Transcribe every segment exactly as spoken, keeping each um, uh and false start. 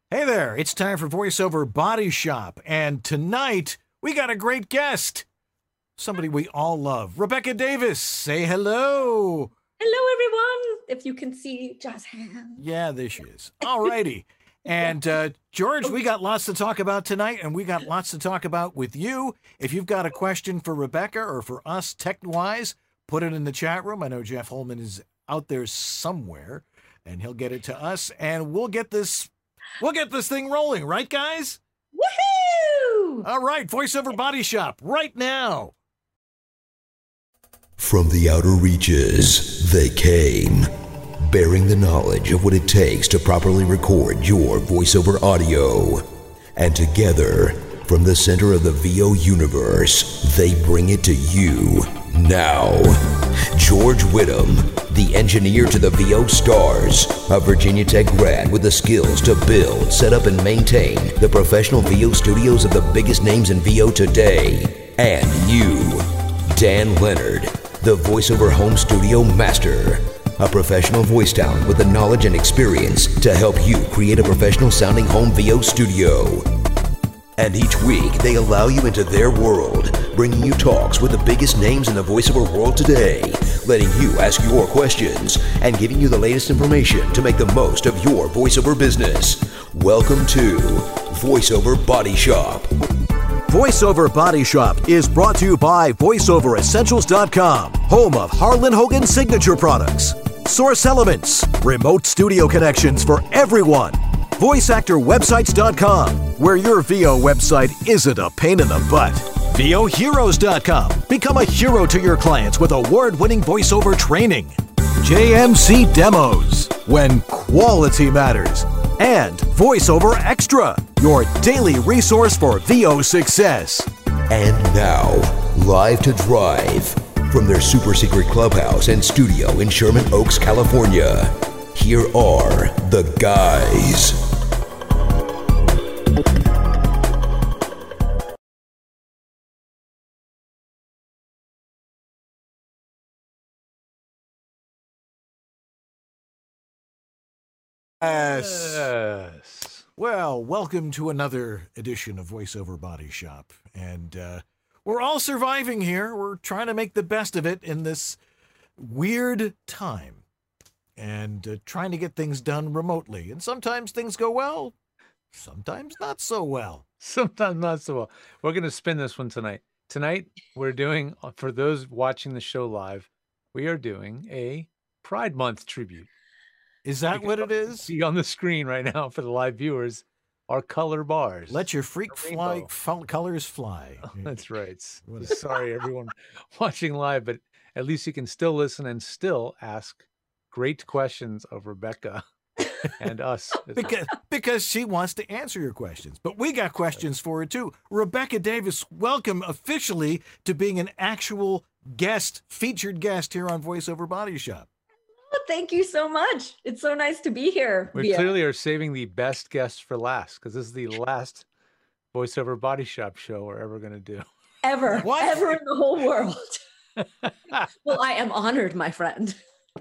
Hey there, it's time for VoiceOver Body Shop, and tonight we got a great guest. Somebody we all love. Rebecca Davis, say hello. Hello, everyone. If you can see Josh's hand. Yeah, there she is. All righty. And uh, George, we got lots to talk about tonight, and we got lots to talk about with you. If you've got a question for Rebecca or for us tech-wise, put it in the chat room. I know Jeff Holman is out there somewhere, and he'll get it to us, and we'll get this we'll get this thing rolling, right, guys? Woohoo! All right, VoiceOver Body Shop right now. From the outer reaches, they came, bearing the knowledge of what it takes to properly record your voiceover audio. And together, from the center of the V O universe, they bring it to you now. George Whittam, the engineer to the V O stars, a Virginia Tech grad with the skills to build, set up, and maintain the professional V O studios of the biggest names in V O today. And you, Dan Leonard, the voiceover home studio master, a professional voice talent with the knowledge and experience to help you create a professional sounding home V O studio. And each week, they allow you into their world, bringing you talks with the biggest names in the voiceover world today, letting you ask your questions, and giving you the latest information to make the most of your voiceover business. Welcome to VoiceOver Body Shop. VoiceOver Body Shop is brought to you by voiceover essentials dot com, home of Harlan Hogan signature products, Source Elements, remote studio connections for everyone, voice actor websites dot com, where your V O website isn't a pain in the butt, V O heroes dot com, become a hero to your clients with award-winning voiceover training, J M C Demos, when quality matters, and VoiceOver Extra, your daily resource for V O success. And now, live to drive from their super secret clubhouse and studio in Sherman Oaks, California, here are the guys. Yes. Yes. Well, welcome to another edition of VoiceOver Body Shop. And uh, we're all surviving here. We're trying to make the best of it in this weird time. And uh, trying to get things done remotely. And sometimes things go well, sometimes not so well. Sometimes not so well. We're going to spin this one tonight. Tonight, we're doing, for those watching the show live, we are doing a Pride Month tribute. Is that what it is? See on the screen right now for the live viewers are color bars. Let your freak fly, f- colors fly. Oh, that's right. Sorry, everyone watching live, but at least you can still listen and still ask great questions of Rebecca and us. because, because she wants to answer your questions. But we got questions for her, too. Rebecca Davis, welcome officially to being an actual guest, featured guest here on VoiceOver Body Shop. Thank you so much. It's so nice to be here. We via- clearly are saving the best guest for last, because this is the last VoiceOver Body Shop show we're ever going to do. Ever. What? Ever in the whole world. Well, I am honored, my friend.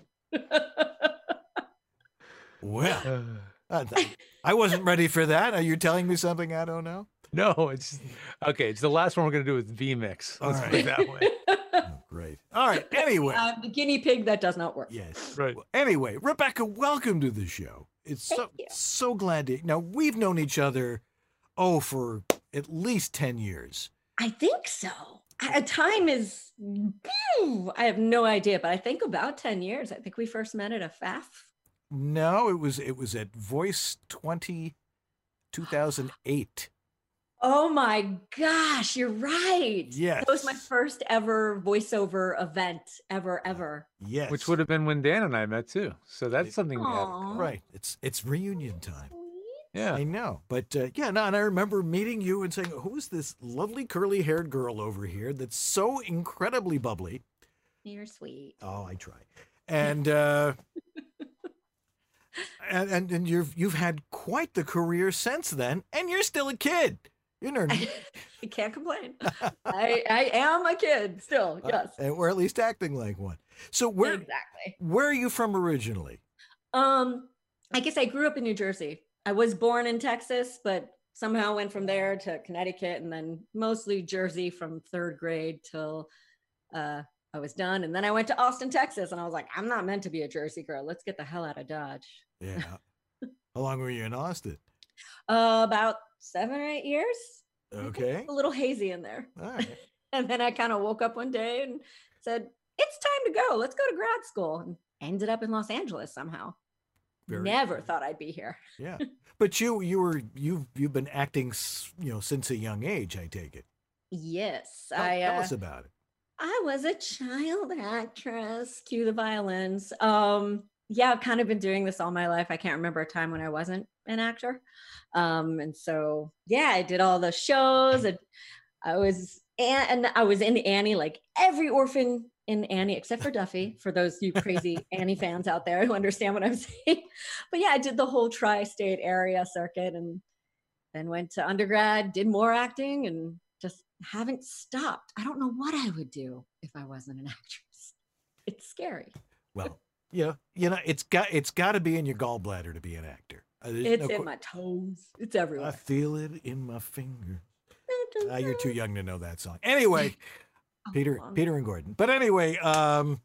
Well, uh, I wasn't ready for that. Are you telling me something I don't know? No, it's okay. It's the last one we're going to do with V-Mix. Let's All put it that way. Oh, great. All right. Anyway. I'm the guinea pig that does not work. Yes. Right. Well, anyway, Rebecca, welcome to the show. It's Thank so you. so glad to. Now we've known each other, oh, for at least ten years. I think so. A time is, I have no idea, but I think about ten years. I think we first met at a F A F. No, it was it was at Voice twenty, two thousand eight. Oh my gosh, you're right. Yes. That was my first ever voiceover event ever, ever. Yes. Which would have been when Dan and I met too. So that's something we have. Aw. right. It's it's reunion time. Yeah. I know. But uh, yeah, no, and I remember meeting you and saying, who's this lovely curly haired girl over here that's so incredibly bubbly? You're sweet. Oh, I try. And uh and, and and you've you've had quite the career since then, and you're still a kid. You know, I can't complain. I, I am a kid still, yes. uh, or at least acting like one. So where Exactly. where are you from originally? Um, I guess I grew up in New Jersey. I was born in Texas, but somehow went from there to Connecticut and then mostly Jersey from third grade till uh, I was done. And then I went to Austin, Texas, and I was like, I'm not meant to be a Jersey girl. Let's get the hell out of Dodge. Yeah. How long were you in Austin? Uh, about seven or eight years. Okay. A little hazy in there. All right. And then I kind of woke up one day and said, it's time to go. Let's go to grad school. And ended up in Los Angeles somehow. Very Never cool. thought I'd be here. Yeah. But you you were you've you've been acting, you know, since a young age, I take it. Yes. Tell, I tell uh, us about it. I was a child actress. Cue the violins. Um yeah, I've kind of been doing this all my life. I can't remember a time when I wasn't an actor. Um, and so, yeah, I did all the shows. And I was, and I was in Annie, like every orphan in Annie, except for Duffy, for those you crazy Annie fans out there who understand what I'm saying. But yeah, I did the whole tri-state area circuit and then went to undergrad, did more acting, and just haven't stopped. I don't know what I would do if I wasn't an actress. It's scary. Well, yeah, you know, it's got it's got to be in your gallbladder to be an actor. Uh, it's no in my toes. It's everywhere. I feel it in my fingers. Uh, you're too young to know that song. Anyway, oh, Peter, Peter and Gordon. But anyway, um,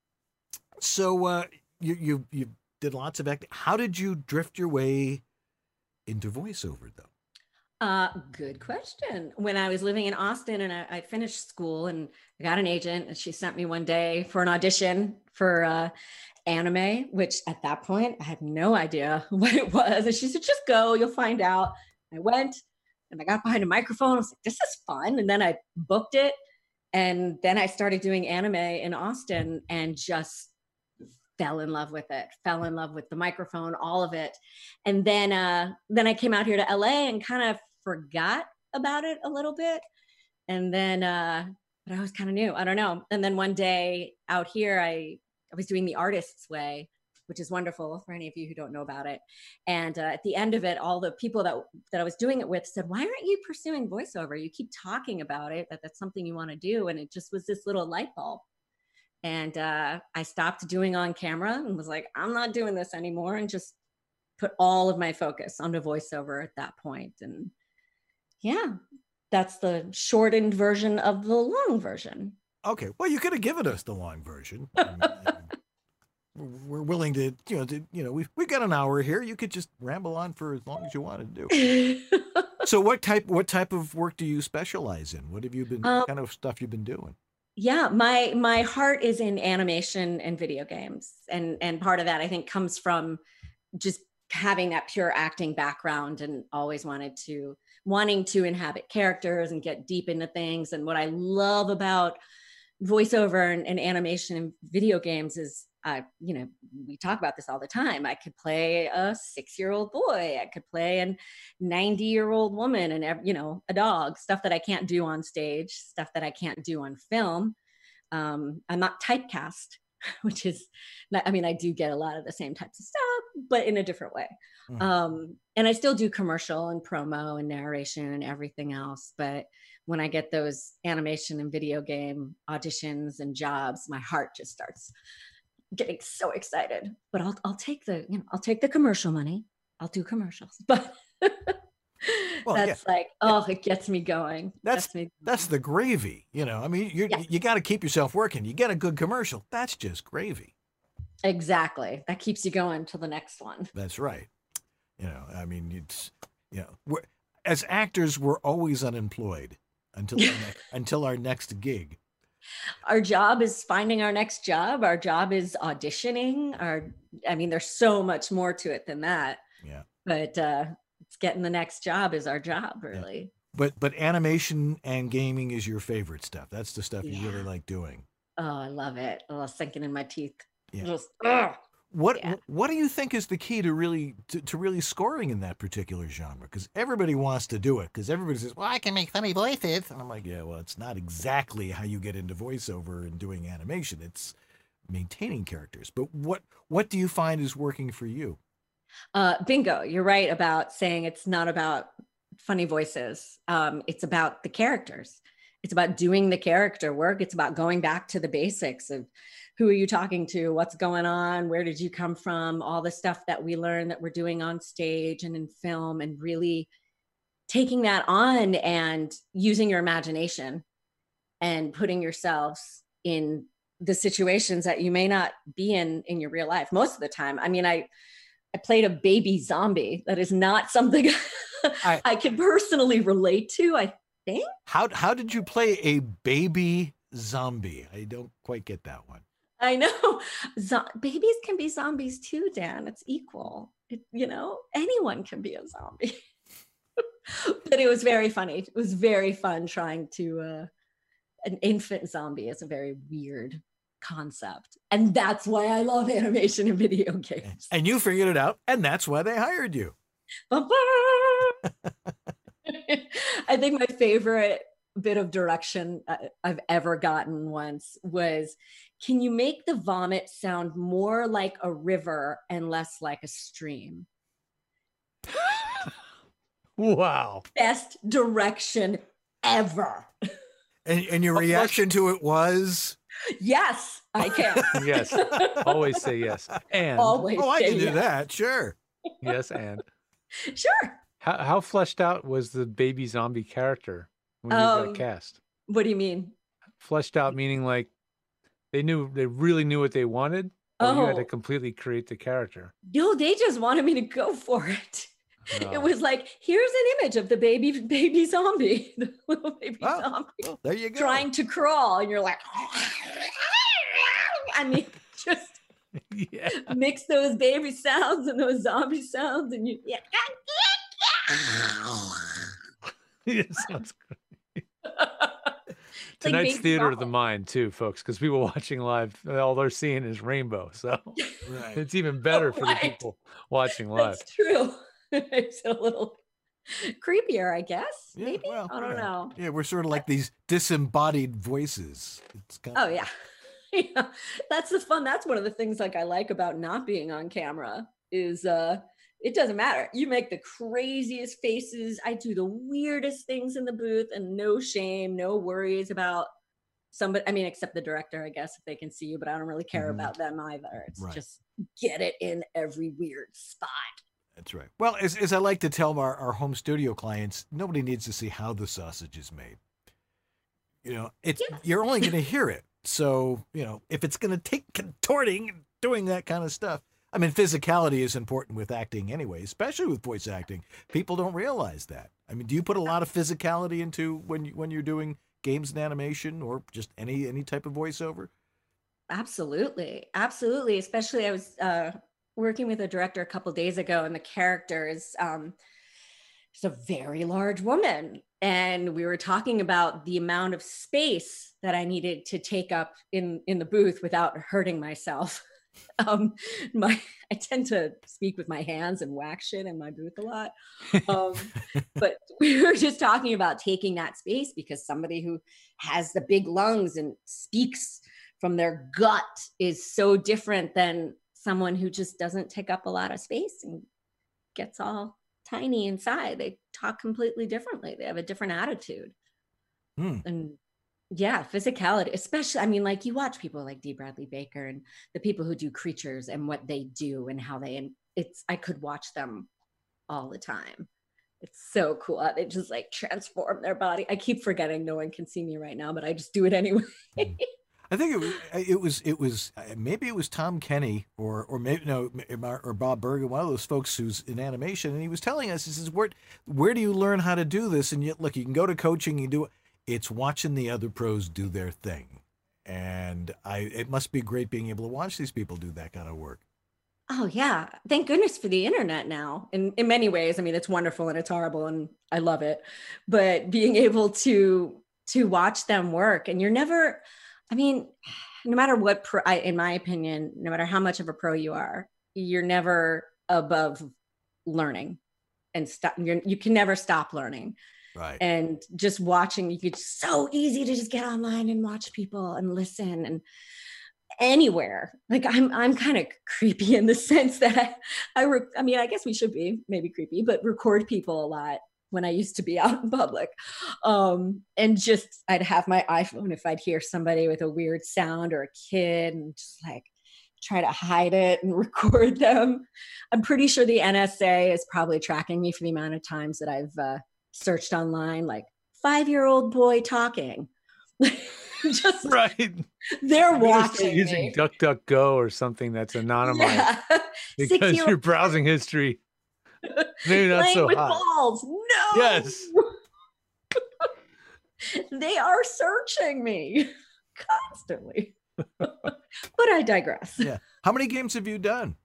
so uh, you you you did lots of acting. How did you drift your way into voiceover, though? Uh, good question. When I was living in Austin and I, I finished school and I got an agent, and she sent me one day for an audition for uh, anime, which at that point I had no idea what it was. And she said, just go, you'll find out. I went and I got behind a microphone. I was like, this is fun. And then I booked it. And then I started doing anime in Austin and just fell in love with it, fell in love with the microphone, all of it. And then, uh, then I came out here to L A and kind of forgot about it a little bit. And then, uh, but I was kind of new, I don't know. And then one day out here, I, I was doing The Artist's Way, which is wonderful for any of you who don't know about it. And uh, at the end of it, all the people that, that I was doing it with said, why aren't you pursuing voiceover? You keep talking about it, that that's something you want to do. And it just was this little light bulb. And uh, I stopped doing on camera and was like, I'm not doing this anymore, and just put all of my focus onto voiceover at that point. And yeah, that's the shortened version of the long version. Okay, well, you could have given us the long version. I mean, we're willing to, you know, to, you know, we've we've got an hour here. You could just ramble on for as long as you wanted to do. So, what type what type of work do you specialize in? What have you been um, kind of stuff you've been doing? Yeah, my my heart is in animation and video games, and and part of that I think comes from just having that pure acting background and always wanted to wanting to inhabit characters and get deep into things. And what I love about voiceover and, and animation and video games is, uh, you know, we talk about this all the time. I could play a six-year-old boy. I could play a ninety-year-old woman and, you know, a dog, stuff that I can't do on stage, stuff that I can't do on film. Um, I'm not typecast, which is, not, I mean, I do get a lot of the same types of stuff, but in a different way. Mm-hmm. Um, and I still do commercial and promo and narration and everything else. But when I get those animation and video game auditions and jobs, my heart just starts getting so excited. But I'll I'll take the, you know, I'll take the commercial money. I'll do commercials. But well, that's yeah. like, oh, it gets me going. That's gets me that's the gravy. You know, I mean, you yeah. you got to keep yourself working. You get a good commercial, that's just gravy. Exactly. That keeps you going to the next one. That's right. You know, I mean, it's, you know, we're, as actors, we're always unemployed until our ne- until our next gig. Our job is finding our next job. Our job is auditioning. Our, I mean, there's so much more to it than that. Yeah. But uh, it's getting the next job is our job, really. Yeah. But but animation and gaming is your favorite stuff. That's the stuff yeah. you really like doing. Oh, I love it. Oh, it's sinking in my teeth. Yeah. Just, ugh. What yeah. what do you think is the key to really to, to really scoring in that particular genre? Because everybody wants to do it. Because everybody says, "Well, I can make funny voices," and I'm like, "Yeah, well, it's not exactly how you get into voiceover and doing animation. It's maintaining characters." But what what do you find is working for you? Uh, bingo! You're right about saying it's not about funny voices. Um, it's about the characters. It's about doing the character work. It's about going back to the basics of who are you talking to? What's going on? Where did you come from? All the stuff that we learn that we're doing on stage and in film, and really taking that on and using your imagination and putting yourselves in the situations that you may not be in in your real life most of the time. I mean, I, I played a baby zombie. That is not something I, I can personally relate to, I think. How, how did you play a baby zombie? I don't quite get that one. I know. Zo- babies can be zombies too, Dan. It's equal. It, you know, anyone can be a zombie. But it was very funny. It was very fun trying to, uh, an infant zombie is a very weird concept. And that's why I love animation and video games. And you figured it out, and that's why they hired you. I think my favorite bit of direction I've ever gotten once was, can you make the vomit sound more like a river and less like a stream? Wow. Best direction ever. And, and your reaction to it was? Yes, I can. Yes. Always say yes. And always. Oh, I say can do yes. that. Sure. Yes, and Sure. how how fleshed out was the baby zombie character when you Um, got cast? What do you mean? Fleshed out meaning like they knew they really knew what they wanted, or you had to Oh. completely create the character. No, they just wanted me to go for it. No. It was like, here's an image of the baby baby zombie, the little baby Oh, zombie well, there you go. trying to crawl, and you're like, I mean, just Yeah. mix those baby sounds and those zombie sounds, and you, yeah. It sounds great. It's like Tonight's baby theater of the zombie. mind too, folks, because people watching live, all they're seeing is rainbow. So Right. it's even better for Right. the people watching live. That's true. It's a little creepier, I guess. Yeah, Maybe well, I don't yeah. know. Yeah, we're sort of like these disembodied voices. It's kind Oh yeah. Yeah, that's the fun. That's one of the things like I like about not being on camera is uh it doesn't matter. You make the craziest faces. I do the weirdest things in the booth, and no shame, no worries about somebody. I mean, except the director, I guess, if they can see you, but I don't really care Mhm. about them either. It's Right. just get it in every weird spot. That's right. Well, as, as I like to tell our, our home studio clients, nobody needs to see how the sausage is made. You know, it's Yeah. you're only going to hear it. So, you know, if it's going to take contorting and doing that kind of stuff. I mean, physicality is important with acting anyway, especially with voice acting. People don't realize that. I mean, do you put a lot of physicality into when you, when you're doing games and animation or just any any type of voiceover? Absolutely. Absolutely. Especially I was uh, working with a director a couple days ago, and the character is um, she's a very large woman. And we were talking about the amount of space that I needed to take up in, in the booth without hurting myself. Um, my I tend to speak with my hands and whack shit in my booth a lot. Um, but we were just talking about taking that space, because somebody who has the big lungs and speaks from their gut is so different than someone who just doesn't take up a lot of space and gets all tiny inside. They talk completely differently. They have a different attitude. Hmm. And yeah, physicality, especially, I mean, like you watch people like D. Bradley Baker and the people who do creatures and what they do and how they, and it's, I could watch them all the time. It's so cool. They just like transform their body. I keep forgetting no one can see me right now, but I just do it anyway. I think it was, it was, it was, maybe it was Tom Kenny or, or maybe, no, or Bob Bergen, one of those folks who's in animation. And he was telling us, he says, where, where do you learn how to do this? And yet, look, you can go to coaching, you do it. It's watching the other pros do their thing. And I, it must be great being able to watch these people do that kind of work. Oh yeah. Thank goodness for the internet now. In in many ways. I mean, it's wonderful and it's horrible and I love it. But being able to to watch them work, and you're never, I mean, no matter what pro, I, in my opinion, no matter how much of a pro you are, you're never above learning and stop. You're, you can never stop learning. Right. And just watching, you could so easy to just get online and watch people and listen and anywhere. Like I'm, I'm kind of creepy in the sense that I, I, re- I mean, I guess we should be maybe creepy, but record people a lot when I used to be out in public. Um, and just, I'd have my iPhone if I'd hear somebody with a weird sound or a kid, and just like try to hide it and record them. I'm pretty sure the N S A is probably tracking me for the amount of times that I've uh, searched online, like five-year-old boy talking. Just right. They're You better start watching using me. DuckDuckGo or something that's anonymized Yeah. because Six-year-old your browsing history maybe not playing so with hot. balls. No. Yes. They are searching me constantly. But I digress. Yeah. How many games have you done?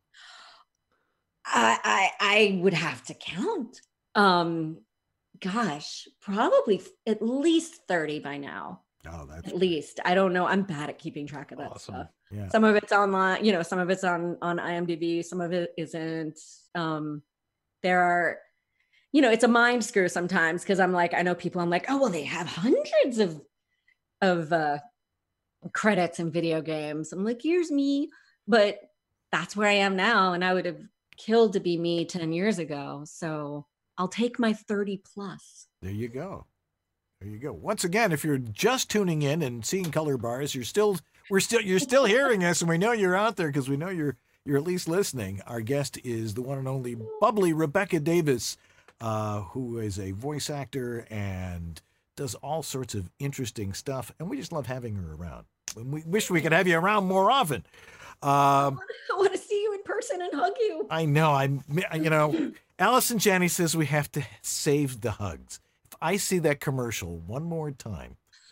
I, I I would have to count. Um, gosh, probably at least thirty by now. Oh, that's At least. I don't know. I'm bad at keeping track of that Awesome. stuff. yeah. Some of it's online, you know, some of it's on on IMDb, some of it isn't. Um, there are, you know, it's a mind screw sometimes, because I'm like, I know people, I'm like, oh, well, they have hundreds of of uh credits in video games. I'm like, here's me. But that's where I am now. And I would have killed to be me ten years ago. So I'll take my thirty plus. There you go. There you go. Once again, if you're just tuning in and seeing color bars, you're still we're still you're still hearing us, and we know you're out there because we know you're you're at least listening. Our guest is the one and only bubbly Rebecca Davis, uh, who is a voice actor and does all sorts of interesting stuff, and we just love having her around. And we wish we could have you around more often. Um, I want to see you in person and hug you. I know. I'm. You know, Allison Janney says we have to save the hugs. If I see that commercial one more time,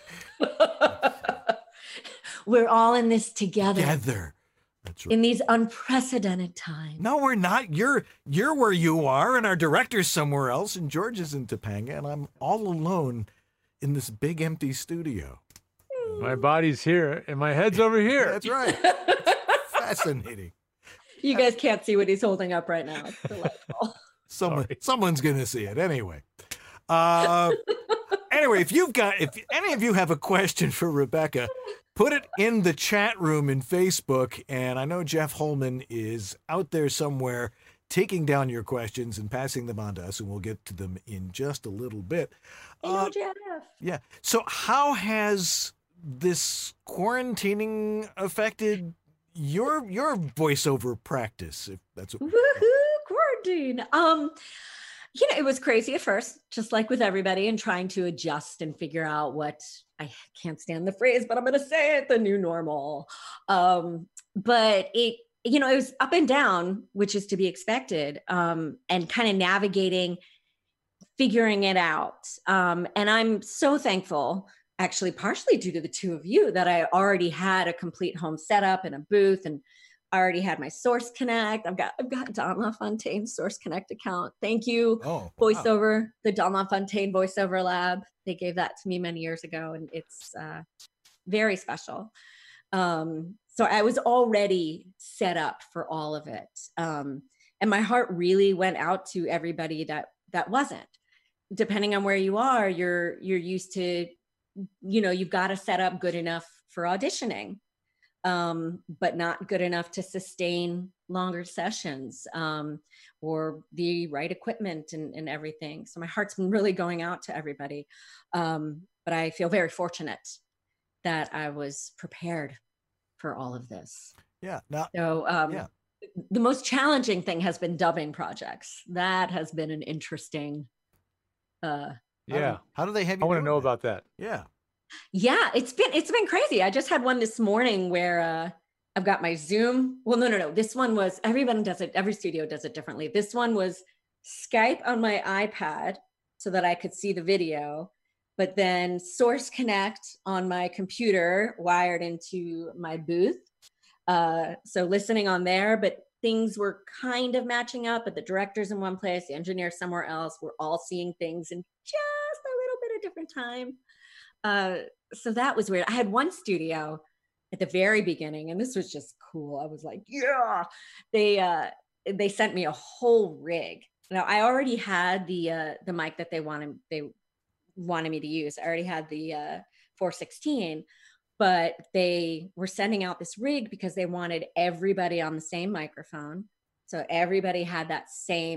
We're all in this together. together. That's right. In these unprecedented times. No, we're not. You're you're where you are, and our director's somewhere else, and George is in Topanga, and I'm all alone in this big empty studio. My body's here and my head's over here. That's right. Fascinating. You guys can't see what he's holding up right now. It's delightful. Someone, Sorry. someone's gonna see it anyway. Uh, anyway, if you've got, if any of you have a question for Rebecca, put it in the chat room in Facebook. And I know Jeff Holman is out there somewhere taking down your questions and passing them on to us, and we'll get to them in just a little bit. Hey, no, Uh, Jeff. yeah. So, how has this quarantining affected your your voiceover practice? If that's what. Woohoo, quarantine. Um, you know, it was crazy at first, just like with everybody, and trying to adjust and figure out what, I can't stand the phrase, but I'm going to say it, the new normal. Um, but it, you know, it was up and down, which is to be expected, um, and kind of navigating, figuring it out. Um, and I'm so thankful, actually, partially due to the two of you, that I already had a complete home setup and a booth, and I already had my Source Connect. I've got I've got Don LaFontaine Source Connect account. Thank you, Oh, wow. voiceover, the Don LaFontaine Voiceover Lab. They gave that to me many years ago, and it's uh, very special. Um, so I was already set up for all of it, um, and my heart really went out to everybody that that wasn't. Depending on where you are, you're you're used to, you know, you've got to set up good enough for auditioning, um, but not good enough to sustain longer sessions, um, or the right equipment and, and everything. So my heart's been really going out to everybody. Um, but I feel very fortunate that I was prepared for all of this. Yeah. Now, So um, Yeah. the most challenging thing has been dubbing projects. That has been an interesting, uh, Yeah. how do they have I you? want to doing know that? about that. Yeah. yeah, it's been, it's been crazy. I just had one this morning where uh, I've got my Zoom. Well, no, no, no. This one was, everyone does it. Every studio does it differently. This one was Skype on my iPad so that I could see the video, but then Source Connect on my computer wired into my booth. Uh, so listening on there, but things were kind of matching up, but the director's in one place, the engineer somewhere else. We're all seeing things in just a little bit of different time. Uh, so that was weird. I had one studio at the very beginning, and this was just cool. I was like, yeah, they, uh, they sent me a whole rig. Now I already had the, uh, the mic that they wanted, they wanted me to use. I already had the, uh, four sixteen, but they were sending out this rig because they wanted everybody on the same microphone. So everybody had that same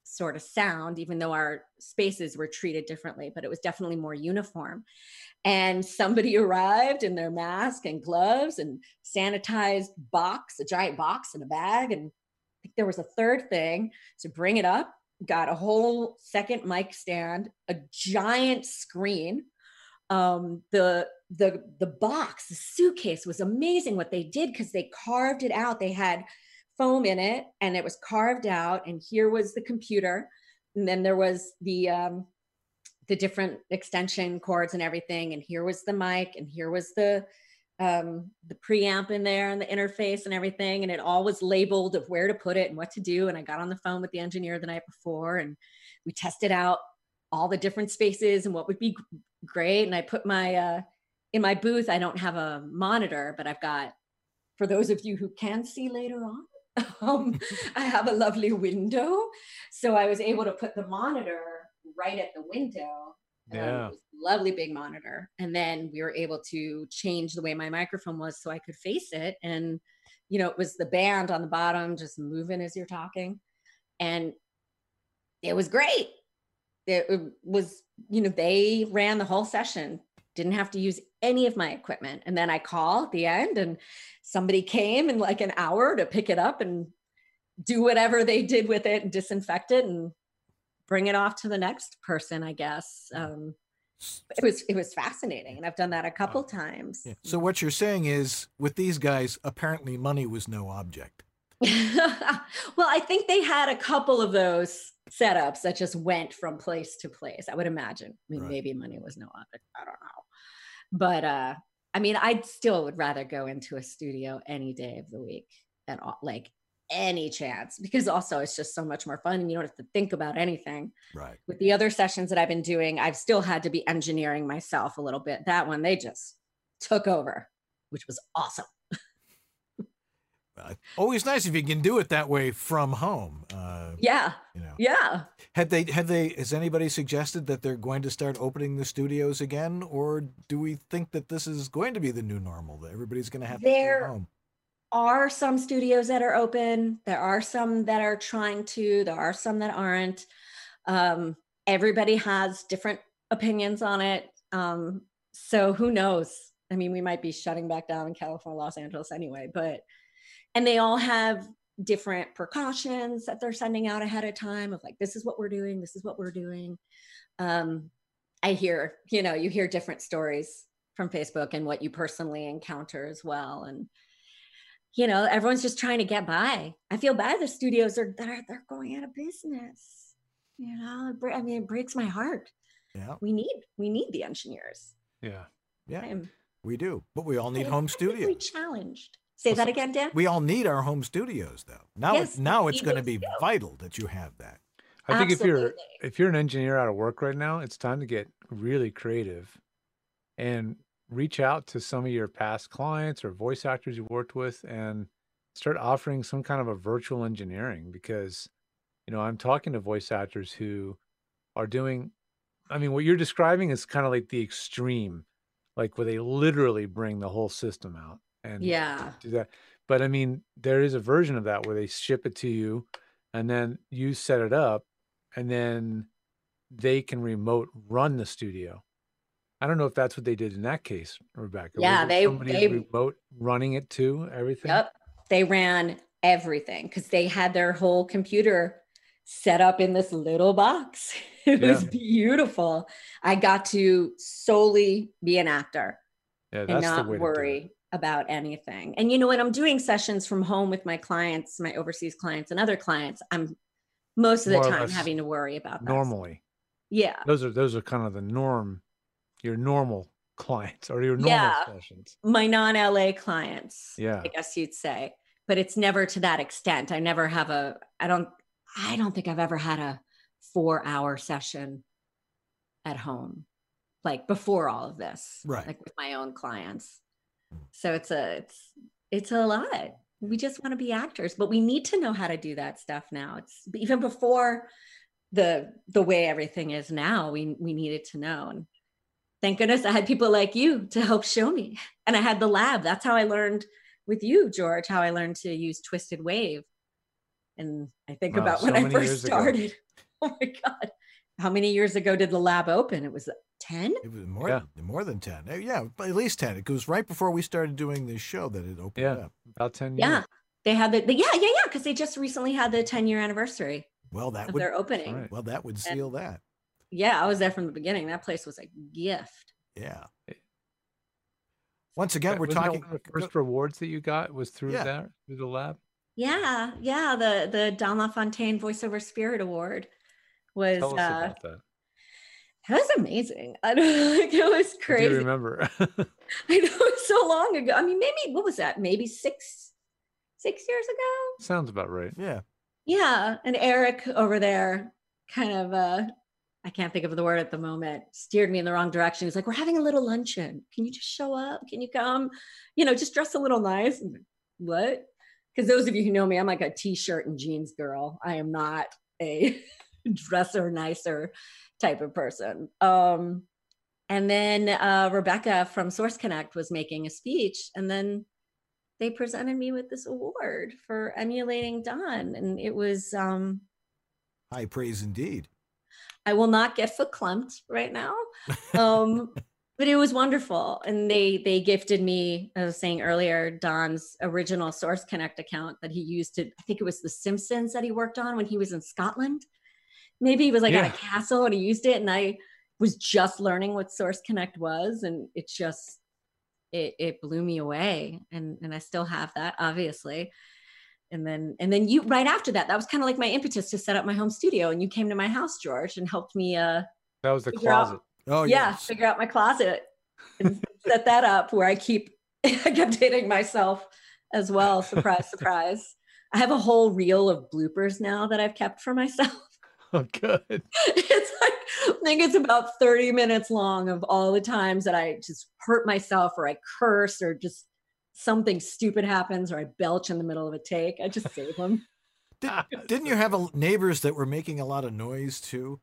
sort of sound, even though our spaces were treated differently, but it was definitely more uniform. And somebody arrived in their mask and gloves and sanitized box, a giant box in a bag. And I think there was a third thing to bring it up, got a whole second mic stand, a giant screen. Um, the, the, the box, the suitcase was amazing what they did, because they carved it out. They had foam in it and it was carved out, and here was the computer. And then there was the, um, the different extension cords and everything. And here was the mic, and here was the, um, the preamp in there and the interface and everything. And it all was labeled of where to put it and what to do. And I got on the phone with the engineer the night before, and we tested out all the different spaces and what would be great. And I put my, uh, in my booth, I don't have a monitor, but I've got, for those of you who can see later on, um, I have a lovely window. So I was able to put the monitor right at the window. Yeah. Um, it was a lovely big monitor. And then we were able to change the way my microphone was so I could face it. And, you know, it was the band on the bottom just moving as you're talking. And it was great. It, it was, you know, they ran the whole session, didn't have to use any of my equipment. And then I call at the end, and somebody came in like an hour to pick it up and do whatever they did with it and disinfect it and bring it off to the next person, I guess. Um, it was, it was fascinating. And I've done that a couple wow. times. Yeah. So what you're saying is, with these guys, apparently money was no object. Well, I think they had a couple of those setups that just went from place to place, I would imagine. I mean, Right. maybe money was no object, I don't know. But uh, I mean, I still would rather go into a studio any day of the week, at all, like any chance, because also it's just so much more fun and you don't have to think about anything. Right. With the other sessions that I've been doing, I've still had to be engineering myself a little bit. That one, they just took over, which was awesome. Uh, always nice if you can do it that way from home. Uh, Yeah. You know. Yeah. Had they, had they, has anybody suggested that they're going to start opening the studios again? Or do we think that this is going to be the new normal, that everybody's going to have to stay There at home? are some studios that are open. There are some that are trying to, there are some that aren't. Um, everybody has different opinions on it. Um, so who knows? I mean, we might be shutting back down in California, Los Angeles anyway, but, and they all have different precautions that they're sending out ahead of time of like, this is what we're doing. This is what we're doing. Um, I hear, you know, you hear different stories from Facebook and what you personally encounter as well. And, you know, everyone's just trying to get by. I feel bad. The studios are, they're, they're going out of business. You know, it, I mean, it breaks my heart. Yeah. We need, we need the engineers. Yeah. Yeah, I am we do. But we all need home incredibly studios. challenged. Say that again, Dan. We all need our home studios, though. Now, Yes, it, now we it's need going to those be too. vital that you have that. I think if you're Absolutely. if you're an engineer out of work right now, it's time to get really creative and reach out to some of your past clients or voice actors you've worked with and start offering some kind of a virtual engineering, because, you know, I'm talking to voice actors who are doing, I mean, what you're describing is kind of like the extreme, like where they literally bring the whole system out and Yeah. do that. But I mean, there is a version of that where they ship it to you and then you set it up and then they can remote run the studio. I don't know if that's what they did in that case, Rebecca. Yeah, Was it they- somebody they- remote running it too, everything. Yep. They ran everything because they had their whole computer set up in this little box. It was Yeah. beautiful. I got to solely be an actor Yeah, and that's not the way to worry do it. about anything. And you know, when I'm doing sessions from home with my clients, my overseas clients and other clients, I'm most of the More or time less having to worry about that. Normally, Yeah. those are those are kind of the norm, your normal clients or your normal Yeah. sessions. My non-L A clients, Yeah. I guess you'd say, but it's never to that extent. I never have a, I don't, I don't think I've ever had a four hour session at home, like before all of this, Right. like with my own clients. So it's a, it's, it's a lot. We just want to be actors, but we need to know how to do that stuff now. It's even before the, the way everything is now, we, we needed to know. And thank goodness I had people like you to help show me. And I had the lab. That's how I learned with you, George, how I learned to use Twisted Wave. And I think Wow, about so when I many first years ago. started. Oh my God. How many years ago did the lab open? It was ten? It was more, Yeah. more than ten. Uh, Yeah, but at least ten. It was right before we started doing this show that it opened Yeah, up. about ten Yeah. years. They had the, the yeah, yeah, yeah, because they just recently had the ten year anniversary Well, that of would their opening. right. well that would seal that. Yeah, I was there from the beginning. That place was a gift. Yeah. Once again, we're Wasn't that talking. one of the first rewards that you got was through Yeah. that, through the lab? Yeah, yeah. The the Don LaFontaine Voiceover Spirit Award was Tell us uh about that. that was amazing. I don't like it was I do crazy. remember. I know it was so long ago. I mean, maybe what was that? Maybe six six years ago? Sounds about right. Yeah. Yeah. And Eric over there kind of uh I can't think of the word at the moment, steered me in the wrong direction. He's like, we're having a little luncheon. Can you just show up? Can you come? You know, just dress a little nice. I'm like, what? Because those of you who know me, I'm like a t-shirt and jeans girl. I am not a dresser nicer type of person. Um, and then uh, Rebecca from Source Connect was making a speech, and then they presented me with this award for emulating Don. And it was, um, High praise indeed. I will not get verklempt right now. Um, but it was wonderful. And they they gifted me, I was saying earlier, Don's original Source Connect account that he used to, I think it was The Simpsons that he worked on when he was in Scotland. Maybe he was like Yeah. at a castle and he used it. And I was just learning what Source Connect was. And it just, it, it blew me away. And, and I still have that, obviously. And then, and then you, right after that, that was kind of like my impetus to set up my home studio. And you came to my house, George, and helped me, uh, That was the figure out- closet. Oh yeah, yes. figure out my closet and set that up where I keep, I kept dating myself as well. Surprise, surprise. I have a whole reel of bloopers now that I've kept for myself. Oh, good. It's like, I think it's about thirty minutes long of all the times that I just hurt myself or I curse or just something stupid happens or I belch in the middle of a take. I just save them. Did, didn't you have a, neighbors that were making a lot of noise too?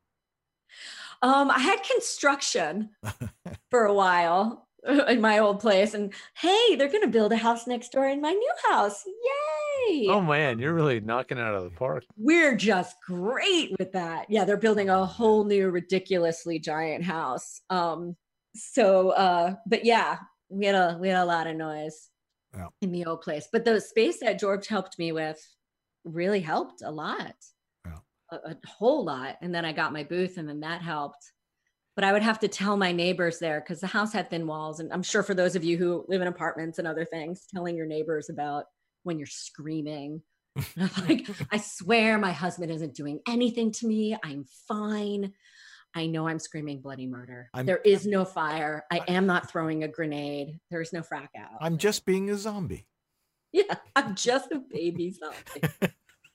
Um, I had construction for a while in my old place, and hey, they're going to build a house next door in my new house. Yay! Oh man, you're really knocking it out of the park. We're just great with that. Yeah, they're building a whole new ridiculously giant house. Um, so, uh, but yeah, we had a we had a lot of noise Yeah. in the old place. But the space that George helped me with really helped a lot. A, a whole lot. And then I got my booth and then that helped. But I would have to tell my neighbors there because the house had thin walls. And I'm sure for those of you who live in apartments and other things, telling your neighbors about when you're screaming. And I'm like, I swear my husband isn't doing anything to me. I'm fine. I know I'm screaming bloody murder. I'm- there is no fire. I am not throwing a grenade. There is no frack out. I'm just being a zombie. yeah, I'm just a baby zombie.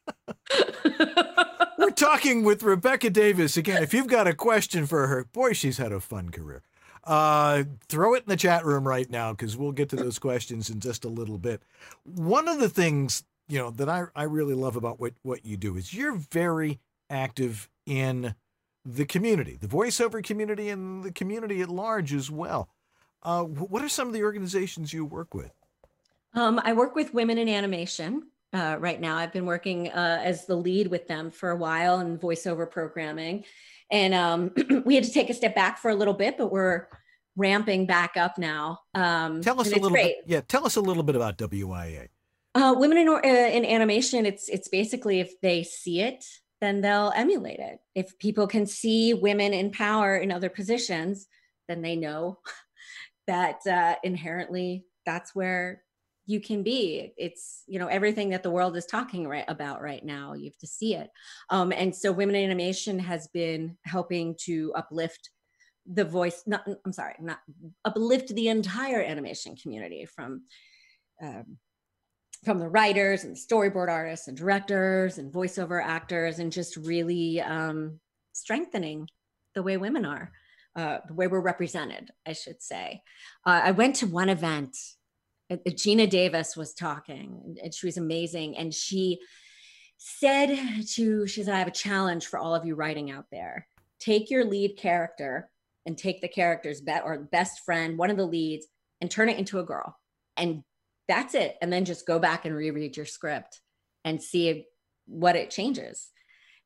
We're talking with Rebecca Davis. Again, if you've got a question for her, boy, she's had a fun career. Uh, throw it in the chat room right now because we'll get to those questions in just a little bit. One of the things, you know, that I, I really love about what, what you do is you're very active in the community, the voiceover community and the community at large as well. Uh, what are some of the organizations you work with? Um, I work with Women in Animation. Uh, right now, I've been working uh, as the lead with them for a while in voiceover programming. And um, we had to take a step back for a little bit, but we're ramping back up now. Um, Tell us and a it's little great. bit. Yeah, tell us a little bit about W I A. Uh, women in, uh, in animation, it's it's basically if they see it, then they'll emulate it. If people can see women in power in other positions, then they know that uh, inherently that's where you can be. It's, you know, everything that the world is talking right about right now. You have to see it. Um, and so Women in Animation has been helping to uplift the voice, not, I'm sorry, not uplift the entire animation community from um, from the writers and storyboard artists and directors and voiceover actors, and just really um, strengthening the way women are, uh, the way we're represented, I should say. Uh, I went to one event, uh, Gina Davis was talking, and she was amazing. And she said to, she said, I have a challenge for all of you writing out there. Take your lead character and take the character's be- or best friend, one of the leads, and turn it into a girl. And that's it. And then just go back and reread your script and see what it changes.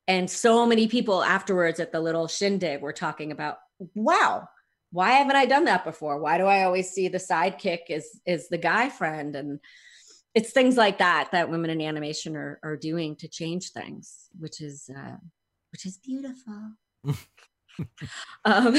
And so many people afterwards at the little shindig were talking about, wow, why haven't I done that before? Why do I always see the sidekick is, is the guy friend? And it's things like that, that women in animation are, are doing to change things, which is, uh, which is beautiful. um,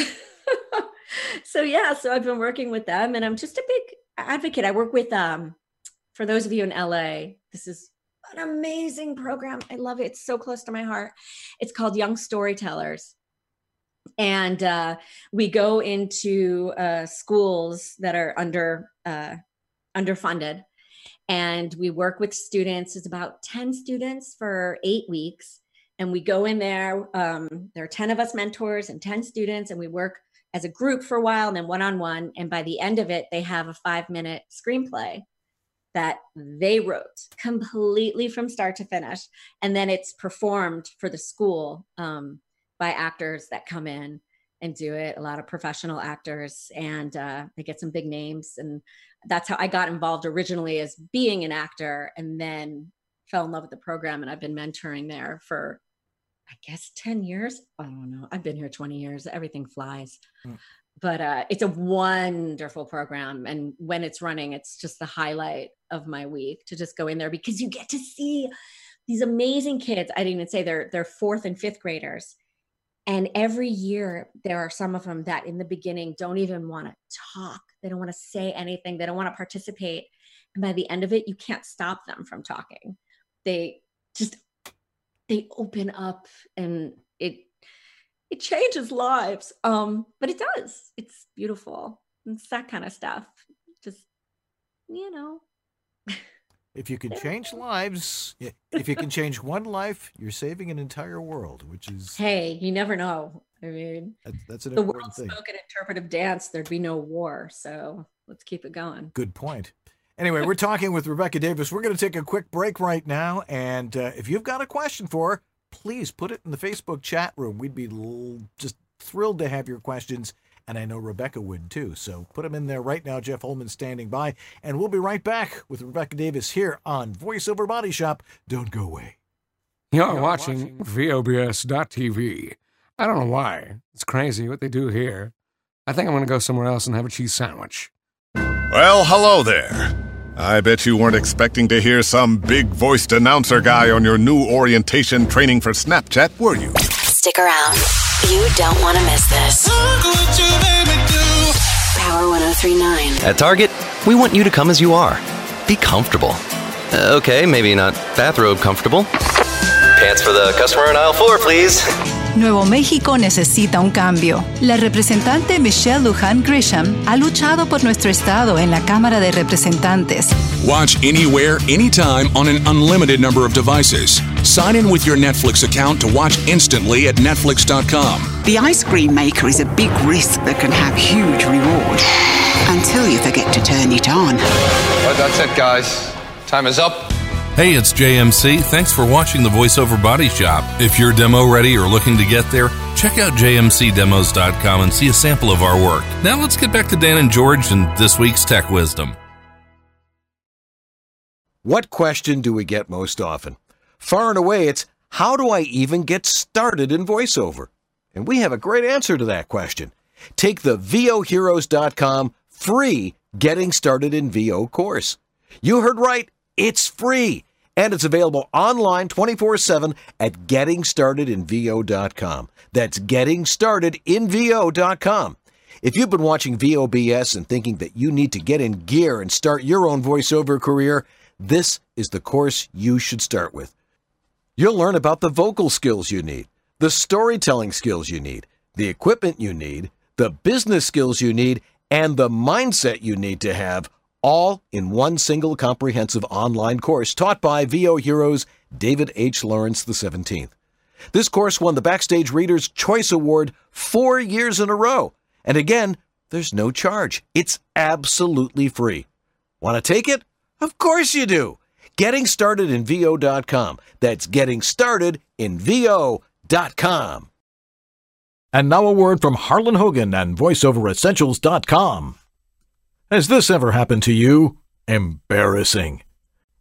so yeah, so I've been working with them, and I'm just a big advocate. I work with, um, for those of you in L A, this is an amazing program. I love it. It's so close to my heart. It's called Young Storytellers. And uh, we go into uh, schools that are under uh, underfunded, and we work with students. It's about ten students for eight weeks. And we go in there. Um, there are ten of us mentors and ten students, and we work as a group for a while and then one-on-one. And by the end of it, they have a five-minute screenplay that they wrote completely from start to finish. And then it's performed for the school um, by actors that come in and do it, a lot of professional actors, and uh, they get some big names. And that's how I got involved originally, as being an actor, and then fell in love with the program. And I've been mentoring there for, I guess, ten years. I don't know. I've been here twenty years. Everything flies. Mm. But uh, it's a wonderful program. And when it's running, it's just the highlight of my week to just go in there, because you get to see these amazing kids. I didn't even say they're, they're fourth and fifth graders. And every year there are some of them that in the beginning don't even want to talk. They don't want to say anything. They don't want to participate. And by the end of it, you can't stop them from talking. They just, they open up, and it, it changes lives. Um, but it does. It's beautiful. It's that kind of stuff. Just, you know. If you can change lives, if you can change one life, you're saving an entire world, which is... Hey, you never know. I mean, that's, that's an the important world thing. spoke an interpretive dance, there'd be no war. So let's keep it going. Good point. Anyway, we're talking with Rebecca Davis. We're going to take a quick break right now. And uh, if you've got a question for her, please put it in the Facebook chat room. We'd be l- just thrilled to have your questions. And I know Rebecca would too. So put them in there right now. Jeff Holman standing by. And we'll be right back with Rebecca Davis here on VoiceOver Body Shop. Don't go away. You're, You're watching, watching V O B S dot T V. I don't know why. It's crazy what they do here. I think I'm going to go somewhere else and have a cheese sandwich. Well, hello there. I bet you weren't expecting to hear some big-voiced announcer guy on your new orientation training for Snapchat, were you? Stick around. You don't want to miss this. Power one oh three point nine. At Target, we want you to come as you are. Be comfortable. Uh, okay, maybe not bathrobe comfortable. Pants for the customer in aisle four, please. Nuevo México necesita un cambio. La representante Michelle Lujan Grisham ha luchado por nuestro estado en la Cámara de Representantes. Watch anywhere, anytime on an unlimited number of devices. Sign in with your Netflix account to watch instantly at Netflix dot com. The ice cream maker is a big risk that can have huge reward. Until you forget to turn it on. Well, that's it, guys. Time is up. Hey, it's J M C. Thanks for watching the VoiceOver Body Shop. If you're demo ready or looking to get there, check out J M C demos dot com and see a sample of our work. Now let's get back to Dan and George and this week's Tech Wisdom. What question do we get most often? Far and away, it's, how do I even get started in VoiceOver? And we have a great answer to that question. Take the V O Heroes dot com free Getting Started in V O course. You heard right. It's free, and it's available online twenty-four seven at Getting Started in V O dot com. That's Getting Started in V O dot com. If you've been watching V O B S and thinking that you need to get in gear and start your own voiceover career, this is the course you should start with. You'll learn about the vocal skills you need, the storytelling skills you need, the equipment you need, the business skills you need, and the mindset you need to have, all in one single comprehensive online course taught by V O Heroes David H. Lawrence the seventeenth. This course won the Backstage Reader's Choice Award four years in a row. And again, there's no charge. It's absolutely free. Want to take it? Of course you do. Getting Started in V O dot com. That's Getting Started in V O dot com. And now a word from Harlan Hogan and VoiceOver Essentials dot com. Has this ever happened to you? Embarrassing.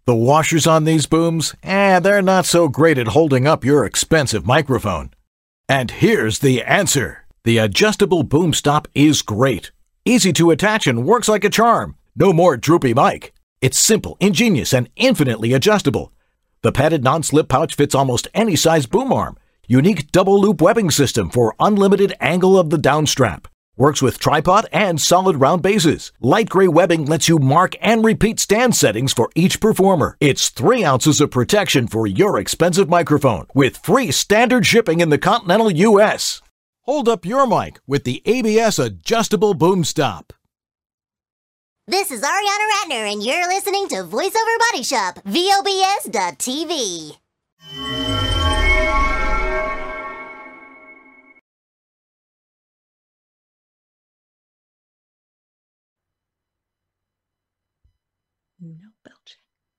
The washers on these booms, eh, they're not so great at holding up your expensive microphone. And here's the answer. The adjustable boom stop is great. Easy to attach and works like a charm. No more droopy mic. It's simple, ingenious, and infinitely adjustable. The padded non-slip pouch fits almost any size boom arm. Unique double-loop webbing system for unlimited angle of the downstrap. Works with tripod and solid round bases. Light gray webbing lets you mark and repeat stand settings for each performer. It's three ounces of protection for your expensive microphone with free standard shipping in the continental U S. Hold up your mic with the A B S adjustable boom stop. This is Ariana Ratner, and you're listening to VoiceOver Body Shop, V O B S dot T V. No belching.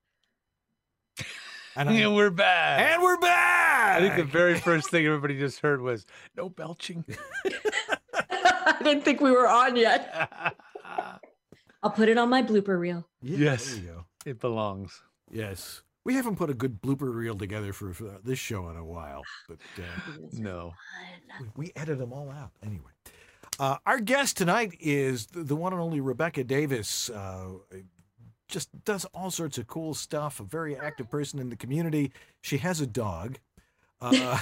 And, I, and we're back. And we're back. I think the very first thing everybody just heard was no belching. I didn't think we were on yet. I'll put it on my blooper reel. Yeah, yes, there you go. It belongs. Yes. We haven't put a good blooper reel together for, for this show in a while, but uh, no. We, we edit them all out anyway. Uh, our guest tonight is the, the one and only Rebecca Davis. Uh, just does all sorts of cool stuff. A very active person in the community. She has a dog. Uh,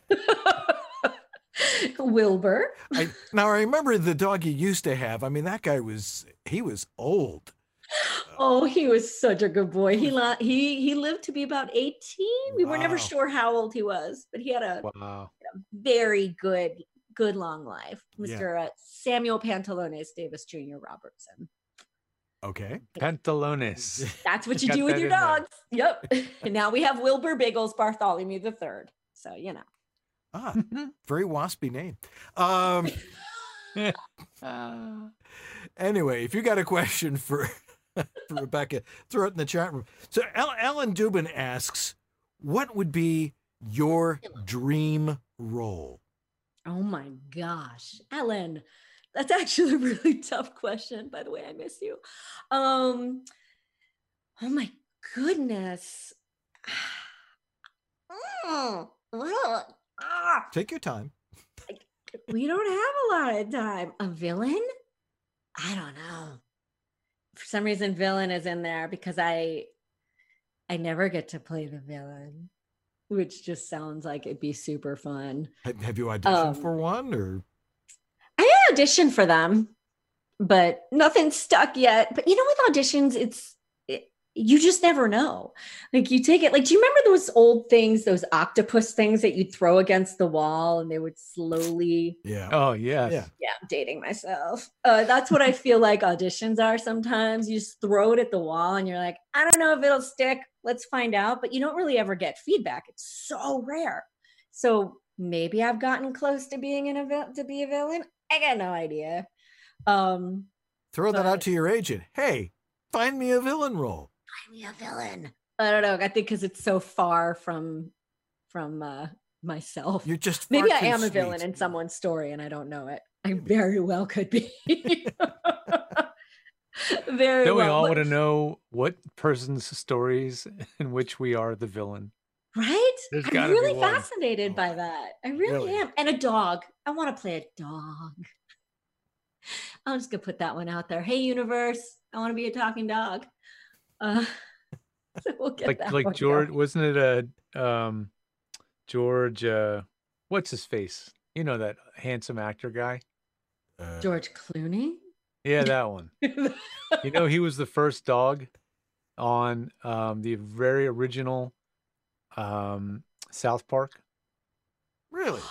Wilbur. I, now I remember the dog you used to have. I mean, that guy was he was old. Oh, he was such a good boy. He la- he he lived to be about eighteen. We Wow. were never sure how old he was, but he had a, wow. a very good good long life. Yeah. Mister Uh, Samuel Pantalones Davis Junior Robertson. Okay. Pantalones. That's what you Got do with that your in there. dogs. Yep. And now we have Wilbur Biggles Bartholomew the Third. So you know. Ah, very waspy name. Um, anyway, if you got a question for, for Rebecca, throw it in the chat room. So El- Ellen Dubin asks, what would be your dream role? Oh my gosh, Ellen, that's actually a really tough question. By the way, I miss you. Um, oh my goodness. Mm, ugh, ah. Take your time. We don't have a lot of time. A villain? I don't know. For some reason, villain is in there because I, I never get to play the villain, which just sounds like it'd be super fun. Have, have you auditioned Um, for one, or I auditioned for them, but nothing stuck yet. But you know, with auditions, it's it, you just never know. Like you take it. Like, do you remember those old things, those octopus things that you'd throw against the wall and they would slowly? yeah? Oh, yes. Yeah. Yeah, I'm dating myself. Uh, that's what I feel like auditions are sometimes. You just throw it at the wall and you're like, I don't know if it'll stick. Let's find out. But you don't really ever get feedback. It's so rare. So maybe I've gotten close to being in a vil- to be a villain. I got no idea. Um, Throw that but- out to your agent. Hey, find me a villain role. Find me a villain. I don't know. I think because it's so far from from uh, myself. You're just Maybe far I too am a sweet. villain in someone's story and I don't know it. I very well could be. Very Don't we well. all But- want to know what person's stories in which we are the villain? Right? There's I'm gotta be really one. fascinated by that. I really, Really? am. And a dog. I want to play a dog. I'm just gonna put that one out there. Hey, universe, I want to be a talking dog. Uh, so we'll get Like that like one George, going. wasn't it a um George? Uh, what's his face? You know, that handsome actor guy. Uh, George Clooney. Yeah, that one. You know, he was the first dog on um, the very original um, South Park. Really?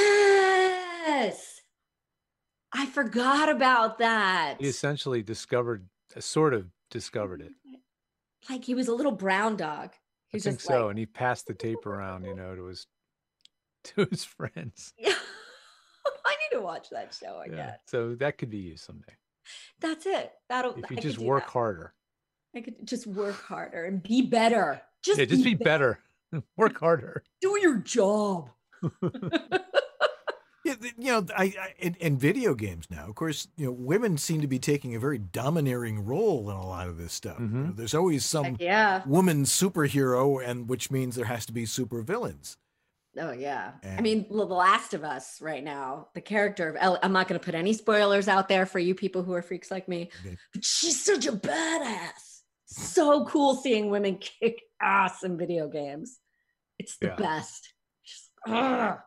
Yes, I forgot about that. He essentially discovered, uh, sort of discovered it. Like he was a little brown dog. He I was think just so, like, and he passed the tape around, you know, to his to his friends. I need to watch that show. I Yeah, guess so that could be you someday that's it. That'll if I you could just do work that. harder. I could just work harder and be better. Just Yeah, just be be better. Work harder. Do your job. Yeah, you know, I, I in, in video games now, of course, you know, women seem to be taking a very domineering role in a lot of this stuff. Mm-hmm. You know, there's always some Heck yeah. woman superhero, and which means there has to be super villains. Oh yeah. And- I mean, The Last of Us right now, the character of Ellie, I'm not going to put any spoilers out there for you people who are freaks like me, Okay. but she's such a badass. So cool seeing women kick ass in video games. It's the Yeah. best. Just, ugh.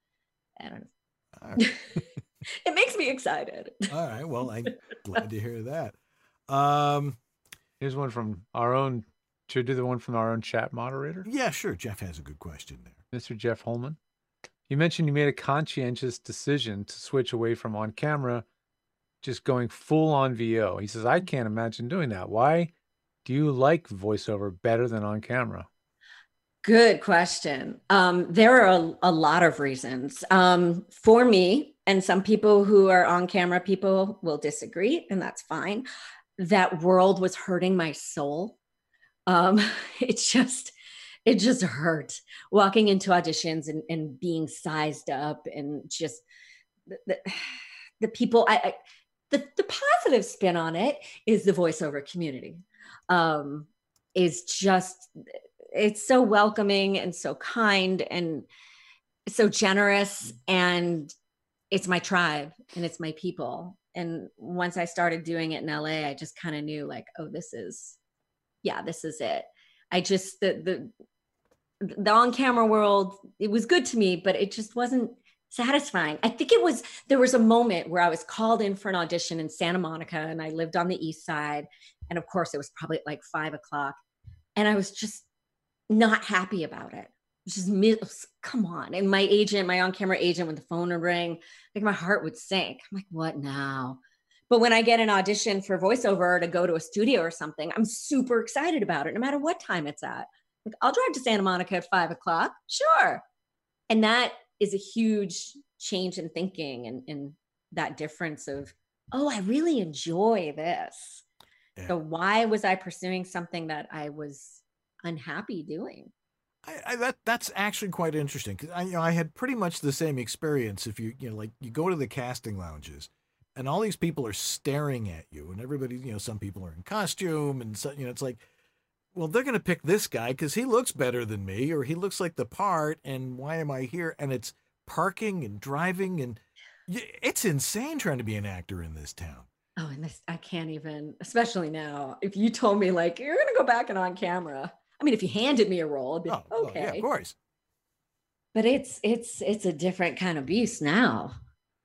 I don't know. All right. It makes me excited. All right. Well, I'm glad to hear that. Um, Here's one from our own. Should we do the one from our own chat moderator? yeah, sure. Jeff has a good question there. Mister Jeff Holman. You mentioned you made a conscientious decision to switch away from on camera, just going full on V O. He says, I can't imagine doing that. Why do you like voiceover better than on camera? Good question. Um, there are a, a lot of reasons. Um, for me, and some people who are on camera people will disagree, and that's fine. That world was hurting my soul. Um, it just, it just hurt walking into auditions and, and being sized up and just the, the, the people. I, I the the positive spin on it is the voiceover community. Um, is just. It's so welcoming and so kind and so generous, and it's my tribe and it's my people. And once I started doing it in L A, I just kind of knew like, oh, this is, yeah, this is it. I just, the, the, the on-camera world, it was good to me, but it just wasn't satisfying. I think it was, there was a moment where I was called in for an audition in Santa Monica, and I lived on the East Side. And of course it was probably at like five o'clock. And I was just not happy about it. Just come on. And my agent, my on-camera agent, when the phone would ring, like my heart would sink. I'm like, what now? But when I get an audition for voiceover to go to a studio or something, I'm super excited about it, no matter what time it's at. Like, I'll drive to Santa Monica at five o'clock. Sure. And that is a huge change in thinking, and, and that difference of, oh, I really enjoy this. Yeah. So why was I pursuing something that I was unhappy doing? I, I, that that's actually quite interesting, because I, you know, I had pretty much the same experience. If you, you know, like you go to the casting lounges, and all these people are staring at you, and everybody, you know, some people are in costume, and so, you know, it's like, well, they're going to pick this guy because he looks better than me, or he looks like the part, and why am I here? And it's parking and driving, and it's insane trying to be an actor in this town. Oh, and this, I can't even, especially now, if you told me like, you're going to go back and on camera. I mean, if you handed me a role, I'd be oh, okay. Well, yeah, of course. But it's, it's, it's a different kind of beast now.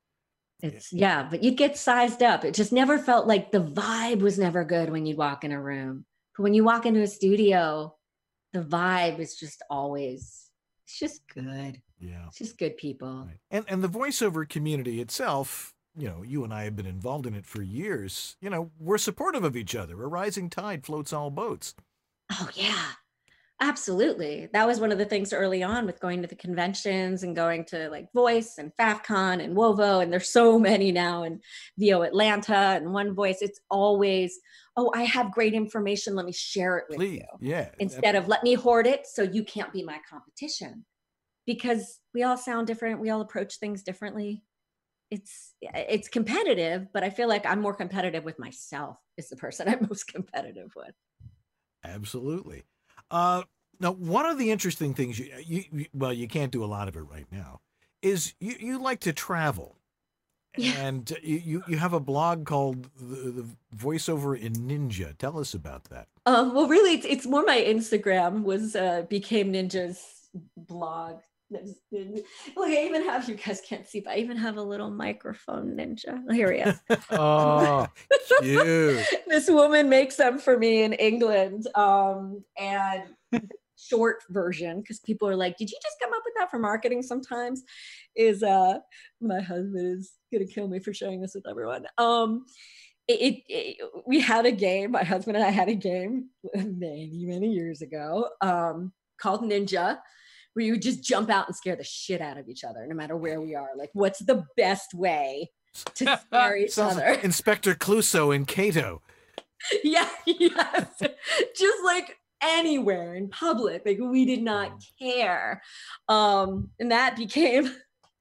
It's yeah. yeah, but you'd get sized up. It just never felt like the vibe was never good when you'd walk in a room. But when you walk into a studio, the vibe is just always, it's just good. Yeah. It's just good people. Right. And, and the voiceover community itself, you know, you and I have been involved in it for years. You know, we're supportive of each other. A rising tide floats all boats. Oh, yeah, absolutely. That was one of the things early on with going to the conventions and going to like Voice and FAFCon and WOVO. And there's so many now, and V O Atlanta and One Voice. It's always, oh, I have great information. Let me share it with Please. you. Yeah. Instead of let me hoard it so you can't be my competition. Because we all sound different. We all approach things differently. It's it's competitive, but I feel like I'm more competitive with myself is the person I'm most competitive with. Absolutely. Uh, now, one of the interesting things, you, you, well, you can't do a lot of it right now, is you, you like to travel. Yeah. And you, you, you have a blog called the, the Voiceover in Ninja. Tell us about that. Um, well, really, it's, it's more my Instagram was uh, became Ninja's blog. Look, I even have, you guys can't see, but I even have a little microphone ninja. Here he is. Oh, cute. This woman makes them for me in England. Um, and short version, because people are like, did you just come up with that for marketing sometimes? Is uh, my husband is going to kill me for sharing this with everyone. Um, it, it, it, we had a game, my husband and I had a game many, many years ago um, called Ninja, where you would just jump out and scare the shit out of each other, no matter where we are. Like, what's the best way to scare each Sounds other? like Inspector Clouseau in Cato. Yeah, yes. Just like anywhere in public. Like, we did not care. Um, and that became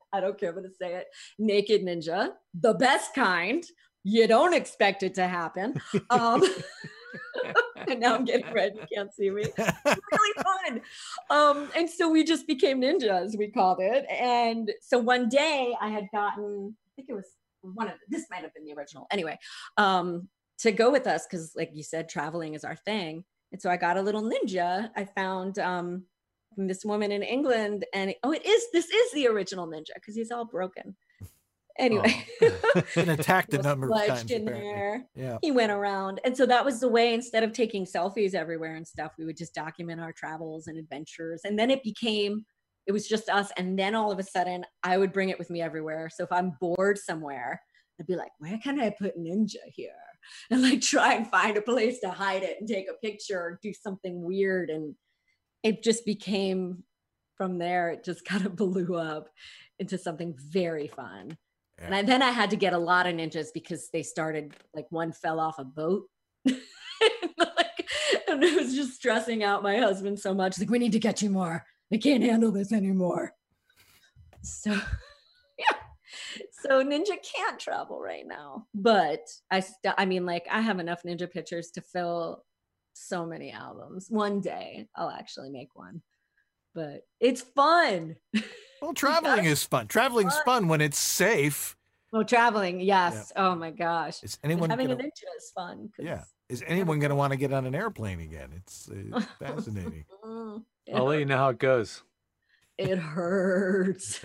I don't care what to say it. Naked ninja, the best kind. You don't expect it to happen. Um, and now I'm getting red. You can't see me. It's really fun. Um, and so we just became ninjas, we called it. And so one day I had gotten, I think it was one of, this might have been the original. Anyway, um, to go with us, because like you said, traveling is our thing. And so I got a little ninja. I found um, from this woman in England, and it, oh, it is, this is the original ninja because he's all broken. Anyway, oh. Been attacked a number of times. In there. Yeah, he went around, and so that was the way. Instead of taking selfies everywhere and stuff, we would just document our travels and adventures. And then it became, it was just us. And then all of a sudden, I would bring it with me everywhere. So if I'm bored somewhere, I'd be like, "Where can I put ninja here?" And like try and find a place to hide it and take a picture or do something weird. And it just became, from there, it just kind of blew up into something very fun. Yeah. And I, then I had to get a lot of ninjas because they started, like one fell off a boat. and, like, and it was just stressing out my husband so much. Like, we need to get you more. I can't handle this anymore. So, yeah. So ninja can't travel right now. But I, st- I mean, like, I have enough ninja pictures to fill so many albums. One day I'll actually make one. But it's fun. Well, traveling is fun. Traveling's fun. fun when it's safe. Oh, traveling, yes. Yeah. Oh my gosh. Is anyone having gonna, a ninja is fun? Yeah. Is anyone going to want to get on an airplane again? It's uh, fascinating. it I'll let you know how it goes. It hurts.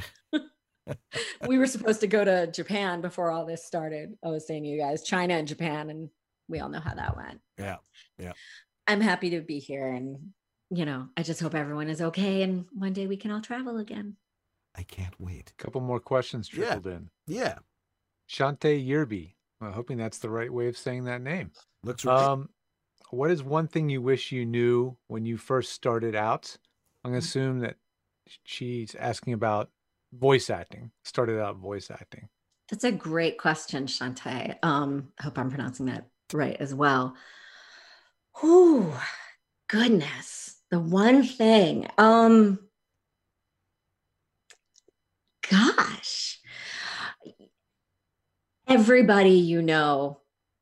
We were supposed to go to Japan before all this started. I was saying to you guys, China and Japan, and we all know how that went. Yeah. Yeah. I'm happy to be here, and you know, I just hope everyone is okay, and one day we can all travel again. I can't wait. A couple more questions trickled yeah. in. Yeah. Shante Yerby. I'm hoping that's the right way of saying that name. Looks right. Um, what is one thing you wish you knew when you first started out? I'm going to assume that she's asking about voice acting, started out voice acting. That's a great question, Shante. Um, I hope I'm pronouncing that right as well. Ooh, goodness. The one thing, um, gosh, everybody you know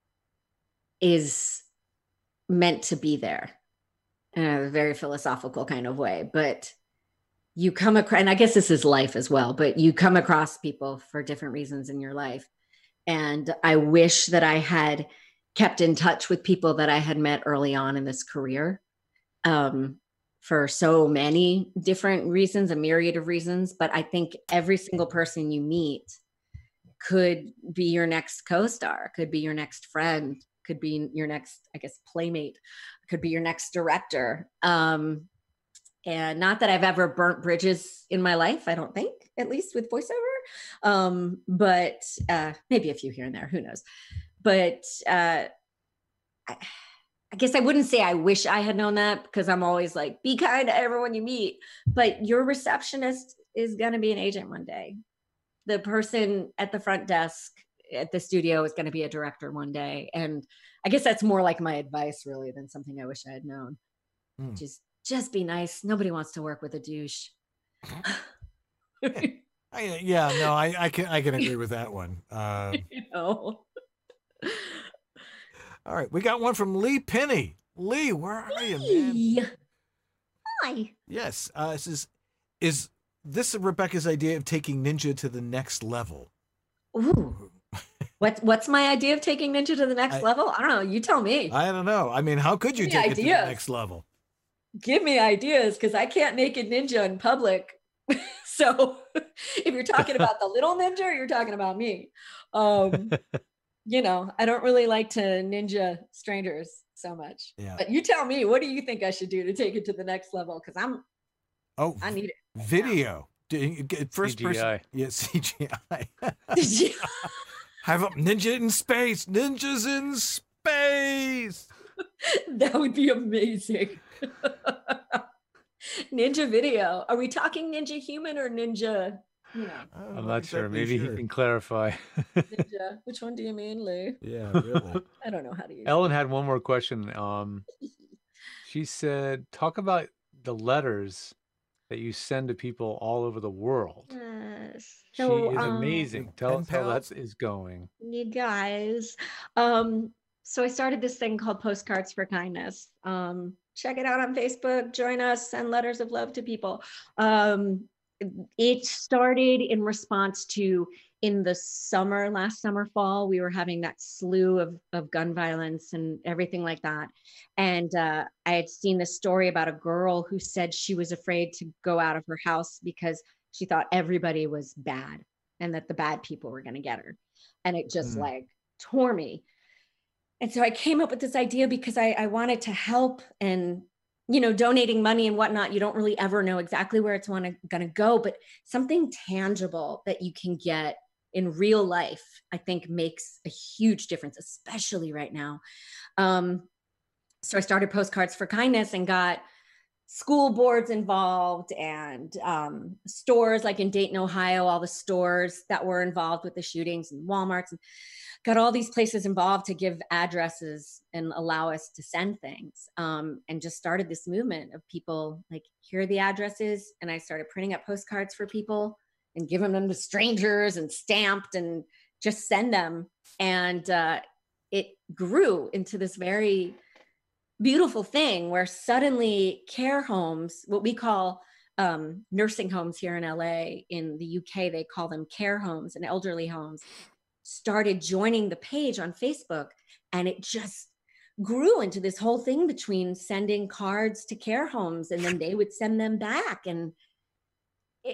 is meant to be there in a very philosophical kind of way, but you come across, and I guess this is life as well, but you come across people for different reasons in your life. And I wish that I had kept in touch with people that I had met early on in this career. Um, for so many different reasons, a myriad of reasons. But I think every single person you meet could be your next co-star, could be your next friend, could be your next, I guess, playmate, could be your next director. Um, and not that I've ever burnt bridges in my life, I don't think, at least with voiceover. Um, but uh, maybe a few here and there, who knows? But uh, I, I guess I wouldn't say I wish I had known that, because I'm always like, be kind to everyone you meet. But your receptionist is going to be an agent one day. The person at the front desk at the studio is going to be a director one day. And I guess that's more like my advice, really, than something I wish I had known. Mm. Just, just be nice. Nobody wants to work with a douche. I, yeah, no, I, I can, I can agree with that one. Um, you know. All right, we got one from Lee Penny. Lee, where are you, man? Hi. Yes, uh, this is is this Rebecca's idea of taking ninja to the next level? Ooh. What, what's my idea of taking ninja to the next I, level? I don't know. You tell me. I don't know. I mean, how could you take it to the next level? Give me ideas, because I can't naked ninja in public. So if you're talking about the little ninja, or you're talking about me. Um, you know, I don't really like to ninja strangers so much. Yeah. But you tell me, what do you think I should do to take it to the next level? Because I'm, oh, I need it. Right video. First C G I. person. Yeah, C G I. Have up ninja in space. Ninjas in space. That would be amazing. Ninja video. Are we talking ninja human or ninja? You know. I'm not sure. Maybe sure. He can clarify. Ninja. Which one do you mean, Lou? Yeah, really. I don't know how to use Ellen it. had one more question. Um, she said, talk about the letters that you send to people all over the world. Yes. She So, is um, amazing. Tell Pen us how pals? that is going. you guys. Um, so I started this thing called Postcards for Kindness. Um, check it out on Facebook. Join us. Send letters of love to people. Um, it started in response to in the summer, last summer, fall, we were having that slew of, of gun violence and everything like that. And uh, I had seen this story about a girl who said she was afraid to go out of her house because she thought everybody was bad and that the bad people were going to get her. And it just Mm. like tore me. And so I came up with this idea because I, I wanted to help, and, you know, donating money and whatnot, you don't really ever know exactly where it's going to go, but something tangible that you can get in real life, I think makes a huge difference, especially right now. Um, so I started Postcards for Kindness and got school boards involved and um, stores like in Dayton, Ohio, all the stores that were involved with the shootings and Walmarts, and got all these places involved to give addresses and allow us to send things. Um, and just started this movement of people like, here are the addresses. And I started printing up postcards for people and giving them to strangers and stamped and just send them. And uh, it grew into this very beautiful thing where suddenly care homes, what we call um, nursing homes here in L A, in the U K, they call them care homes and elderly homes, started joining the page on Facebook. And it just grew into this whole thing between sending cards to care homes and then they would send them back. And it,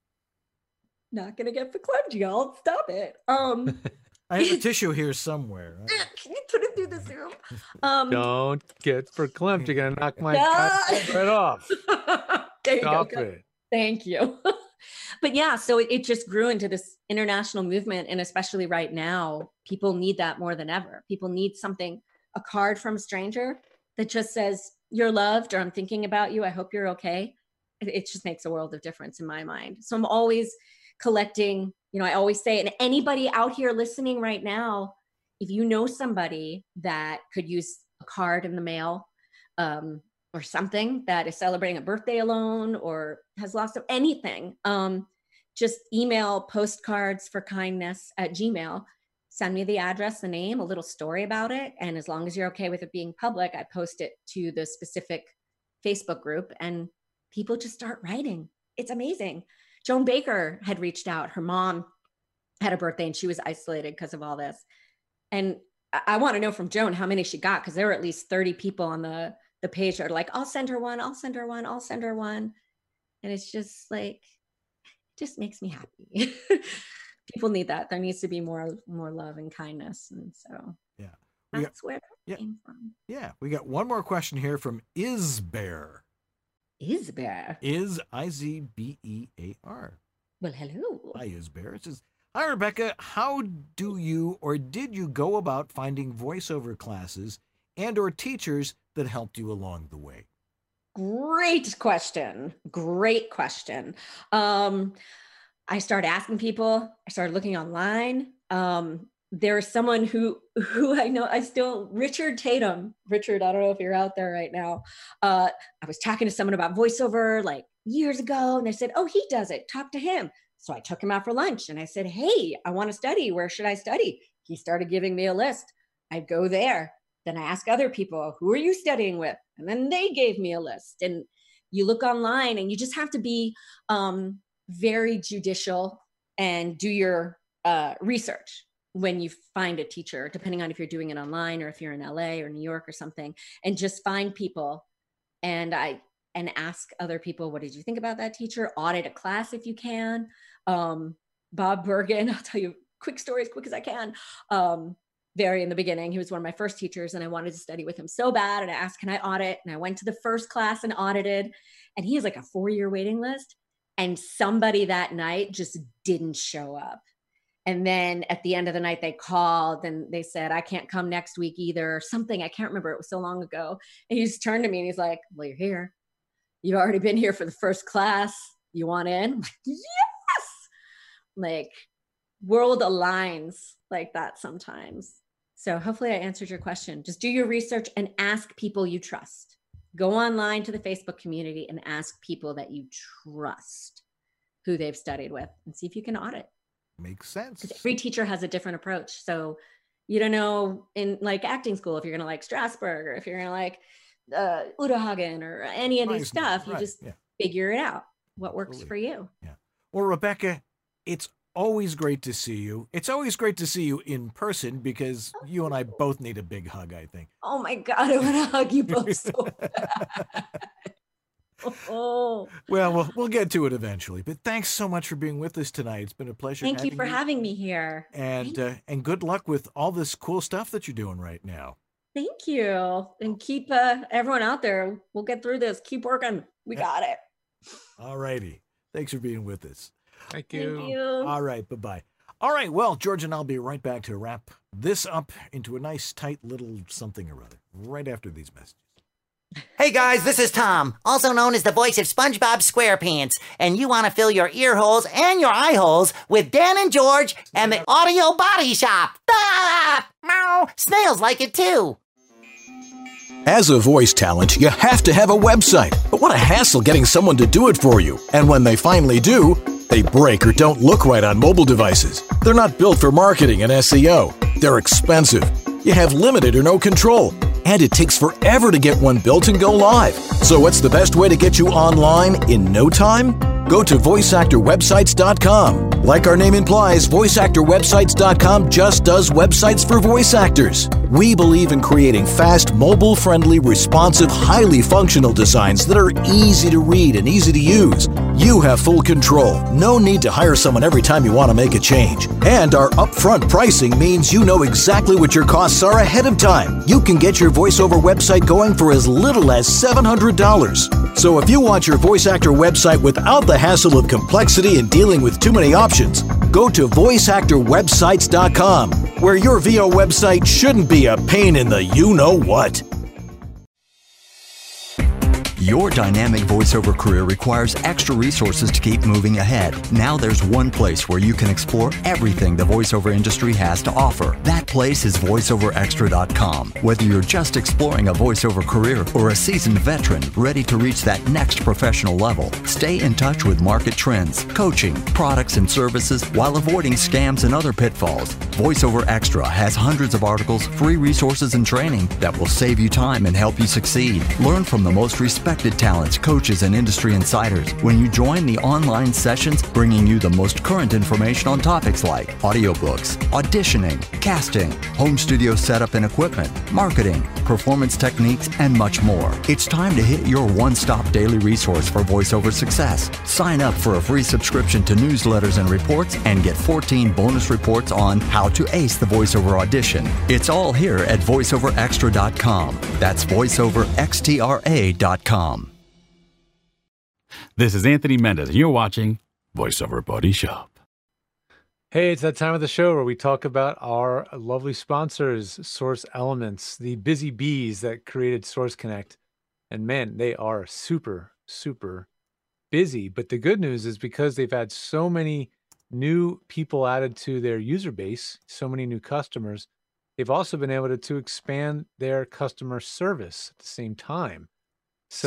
not gonna get verklempt, y'all. Stop it. Um, I have a tissue here somewhere. Can you put it through the Zoom? Um, Don't get verklempt. You're going to knock my No. cat right off. there you Stop go. it. Thank you. But yeah, so it, it just grew into this international movement. And especially right now, people need that more than ever. People need something, a card from a stranger that just says, you're loved, or I'm thinking about you. I hope you're okay. It, it just makes a world of difference in my mind. So I'm always collecting, you know, I always say, and anybody out here listening right now, if you know somebody that could use a card in the mail, um, or something that is celebrating a birthday alone or has lost of anything, um, just email postcards for kindness at Gmail. Send me the address, the name, a little story about it. And as long as you're okay with it being public, I post it to the specific Facebook group and people just start writing. It's amazing. Joan Baker had reached out. Her mom had a birthday and she was isolated because of all this. And I, I want to know from Joan how many she got, because there were at least thirty people on the, the page that are like, I'll send her one, I'll send her one, I'll send her one. And it's just like, it just makes me happy. People need that. There needs to be more, more love and kindness. And so yeah, that's got, where that yeah, came from. Yeah, we got one more question here from Isbear. Isbear. Is I Z B E A R. Well, hello. Hi, Isbear. It says, hi, Rebecca. How do you or did you go about finding voiceover classes and or teachers that helped you along the way? Great question. Great question. Um, I started asking people. I started looking online. Um, there is someone who who I know, I still, Richard Tatum. Richard, I don't know if you're out there right now. Uh, I was talking to someone about voiceover like years ago, and they said, oh, he does it. Talk to him. So I took him out for lunch and I said, hey, I want to study. Where should I study? He started giving me a list. I'd go there. Then I ask other people, who are you studying with? And then they gave me a list. And you look online and you just have to be um, very judicial and do your uh, research when you find a teacher, depending on if you're doing it online or if you're in L A or New York or something, and just find people and I and ask other people, what did you think about that teacher? Audit a class if you can. Um, Bob Bergen, I'll tell you quick story as quick as I can. Um, very in the beginning, he was one of my first teachers and I wanted to study with him so bad. And I asked, can I audit? And I went to the first class and audited, and he has like a four-year waiting list. And somebody that night just didn't show up. And then at the end of the night, they called and they said, I can't come next week either, or something. I can't remember. It was so long ago. And he just turned to me and he's like, well, you're here. You've already been here for the first class. You want in? I'm like, yes. Like, world aligns like that sometimes. So hopefully I answered your question. Just do your research and ask people you trust. Go online to the Facebook community and ask people that you trust who they've studied with and see if you can audit. Makes sense. Because every teacher has a different approach. So you don't know in like acting school if you're going to like Strasberg or if you're going to like uh, Udo Hagen or any of these stuff. You right, just yeah. figure it out. What works Absolutely. for you. Yeah. Well, Rebecca, it's always great to see you. It's always great to see you in person because you and I both need a big hug, I think. Oh my God, I want to hug you both so bad. Oh. Well, well, we'll get to it eventually. But thanks so much for being with us tonight. It's been a pleasure. Thank you having for having me here. And uh, and good luck with all this cool stuff that you're doing right now. Thank you. And keep uh, everyone out there. We'll get through this. Keep working. We got it. All righty. Thanks for being with us. Thank you. Thank you. All right. Bye-bye. All right. Well, George and I'll be right back to wrap this up into a nice, tight little something or other right after these messages. Hey guys, this is Tom, also known as the voice of SpongeBob SquarePants, and you want to fill your ear holes and your eye holes with Dan and George and the Audio Body Shop. Ah! Meow! Snails like it too. As a voice talent, you have to have a website. But what a hassle getting someone to do it for you. And when they finally do, they break or don't look right on mobile devices. They're not built for marketing and S E O. They're expensive. You have limited or no control. And it takes forever to get one built and go live. So what's the best way to get you online in no time? Go to voice actor websites dot com. Like our name implies, voice actor websites dot com just does websites for voice actors. We believe in creating fast, mobile-friendly, responsive, highly functional designs that are easy to read and easy to use. You have full control. No need to hire someone every time you want to make a change. And our upfront pricing means you know exactly what your costs are ahead of time. You can get your voiceover website going for as little as seven hundred dollars. So if you want your voice actor website without the hassle of complexity and dealing with too many options, go to voice actor websites dot com, where your V O website shouldn't be a pain in the you-know-what. Your dynamic voiceover career requires extra resources to keep moving ahead. Now there's one place where you can explore everything the voiceover industry has to offer. That place is voice over extra dot com. Whether you're just exploring a voiceover career or a seasoned veteran ready to reach that next professional level, stay in touch with market trends, coaching, products, and services while avoiding scams and other pitfalls. VoiceOver Extra has hundreds of articles, free resources, and training that will save you time and help you succeed. Learn from the most respected talents, coaches, and industry insiders when you join the online sessions bringing you the most current information on topics like audiobooks, auditioning, casting, home studio setup and equipment, marketing, performance techniques, and much more. It's time to hit your one-stop daily resource for voiceover success. Sign up for a free subscription to newsletters and reports and get fourteen bonus reports on how to ace the voiceover audition. It's all here at voice over extra dot com. That's voice over extra dot com. This is Anthony Mendez, and you're watching VoiceOver Body Shop. Hey, it's that time of the show where we talk about our lovely sponsors, Source Elements, the busy bees that created Source Connect. And man, they are super, super busy. But the good news is because they've had so many new people added to their user base, so many new customers, they've also been able to, to expand their customer service at the same time. So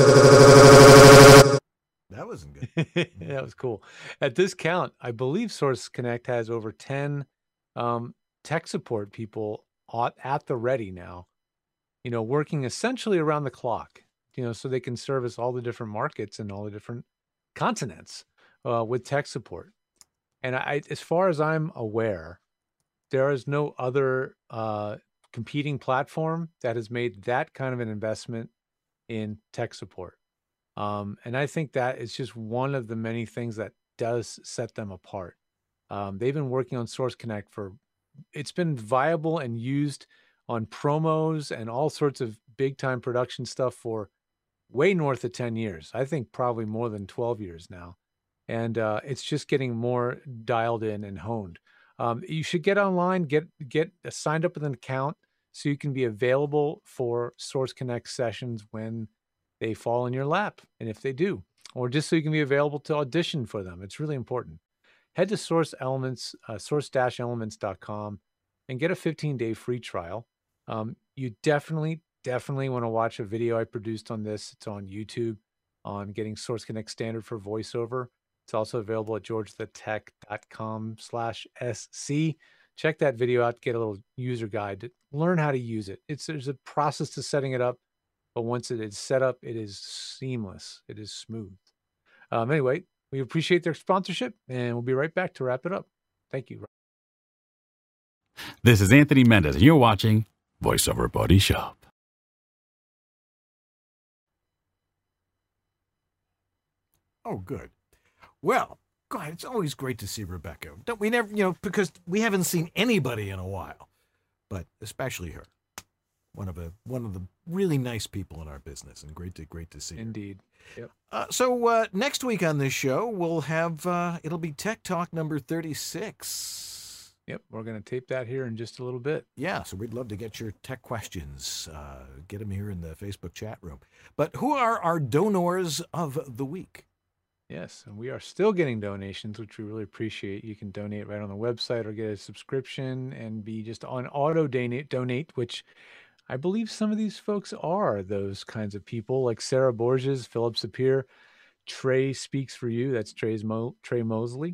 that wasn't good. That was cool. At this count, I believe Source Connect has over ten um, tech support people at, at the ready now, you know, working essentially around the clock, you know, so they can service all the different markets and all the different continents uh, with tech support. And I, as far as I'm aware, there is no other uh, competing platform that has made that kind of an investment in tech support. Um, and I think that is just one of the many things that does set them apart. Um, they've been working on Source Connect for, it's been viable and used on promos and all sorts of big time production stuff for way north of ten years. I think probably more than twelve years now. And uh, it's just getting more dialed in and honed. Um, you should get online, get, get signed up with an account, so you can be available for Source Connect sessions when they fall in your lap, and if they do, or just so you can be available to audition for them. It's really important. Head to Source Elements, uh, source dash elements dot com, and get a fifteen day free trial. Um, you definitely, definitely want to watch a video I produced on this. It's on YouTube on getting Source Connect standard for voiceover. It's also available at george the tech dot com slash S C. Check that video out, get a little user guide to learn how to use it. It's there's a process to setting it up, but once it is set up, it is seamless. It is smooth. Um, anyway, we appreciate their sponsorship, and we'll be right back to wrap it up. Thank you. This is Anthony Mendez, and you're watching VoiceOver Body Shop. Oh, good. Well, God, it's always great to see Rebecca. Don't we never, you know, because we haven't seen anybody in a while, but especially her. One of a one of the really nice people in our business, and great to great to see her. Indeed. Yep. Uh, so uh, next week on this show, we'll have uh, it'll be Tech Talk number thirty-six. Yep, we're going to tape that here in just a little bit. Yeah, so we'd love to get your tech questions. Uh, get them here in the Facebook chat room. But who are our donors of the week? Yes, and we are still getting donations, which we really appreciate. You can donate right on the website or get a subscription and be just on auto donate, donate, which I believe some of these folks are those kinds of people, like Sarah Borges, Philip Sapir, Trey Speaks for You. That's Trey's Mo- Trey Mosley,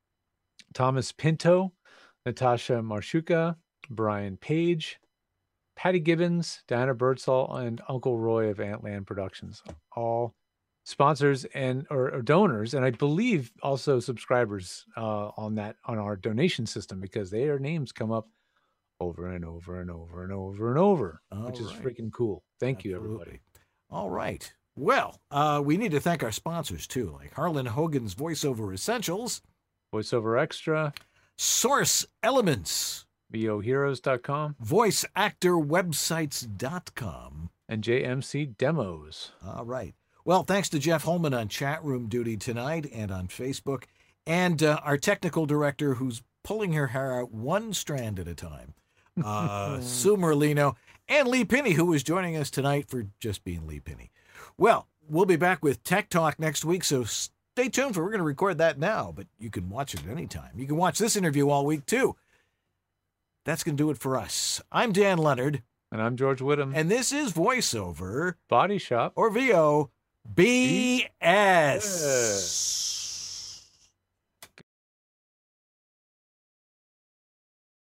Thomas Pinto, Natasha Marshuka, Brian Page, Patty Gibbons, Diana Birdsall, and Uncle Roy of Antland Productions. All sponsors and or, or donors, and I believe also subscribers uh, on that on our donation system, because their names come up over and over and over and over and over, All which is right. freaking cool. Thank Absolutely. you, everybody. All right. Well, uh, we need to thank our sponsors too, like Harlan Hogan's VoiceOver Essentials, VoiceOver Extra, Source Elements, V O Heroes dot com, Voice Actor Websites dot com, and J M C Demos. All right. Well, thanks to Jeff Holman on chat room duty tonight and on Facebook, and uh, our technical director who's pulling her hair out one strand at a time, uh, Sue Merlino, and Lee Pinney, who is joining us tonight for just being Lee Pinney. Well, we'll be back with Tech Talk next week, so stay tuned for we're going to record that now, but you can watch it anytime. You can watch this interview all week, too. That's going to do it for us. I'm Dan Leonard. And I'm George Whittam. And this is VoiceOver Body Shop, or V O B S.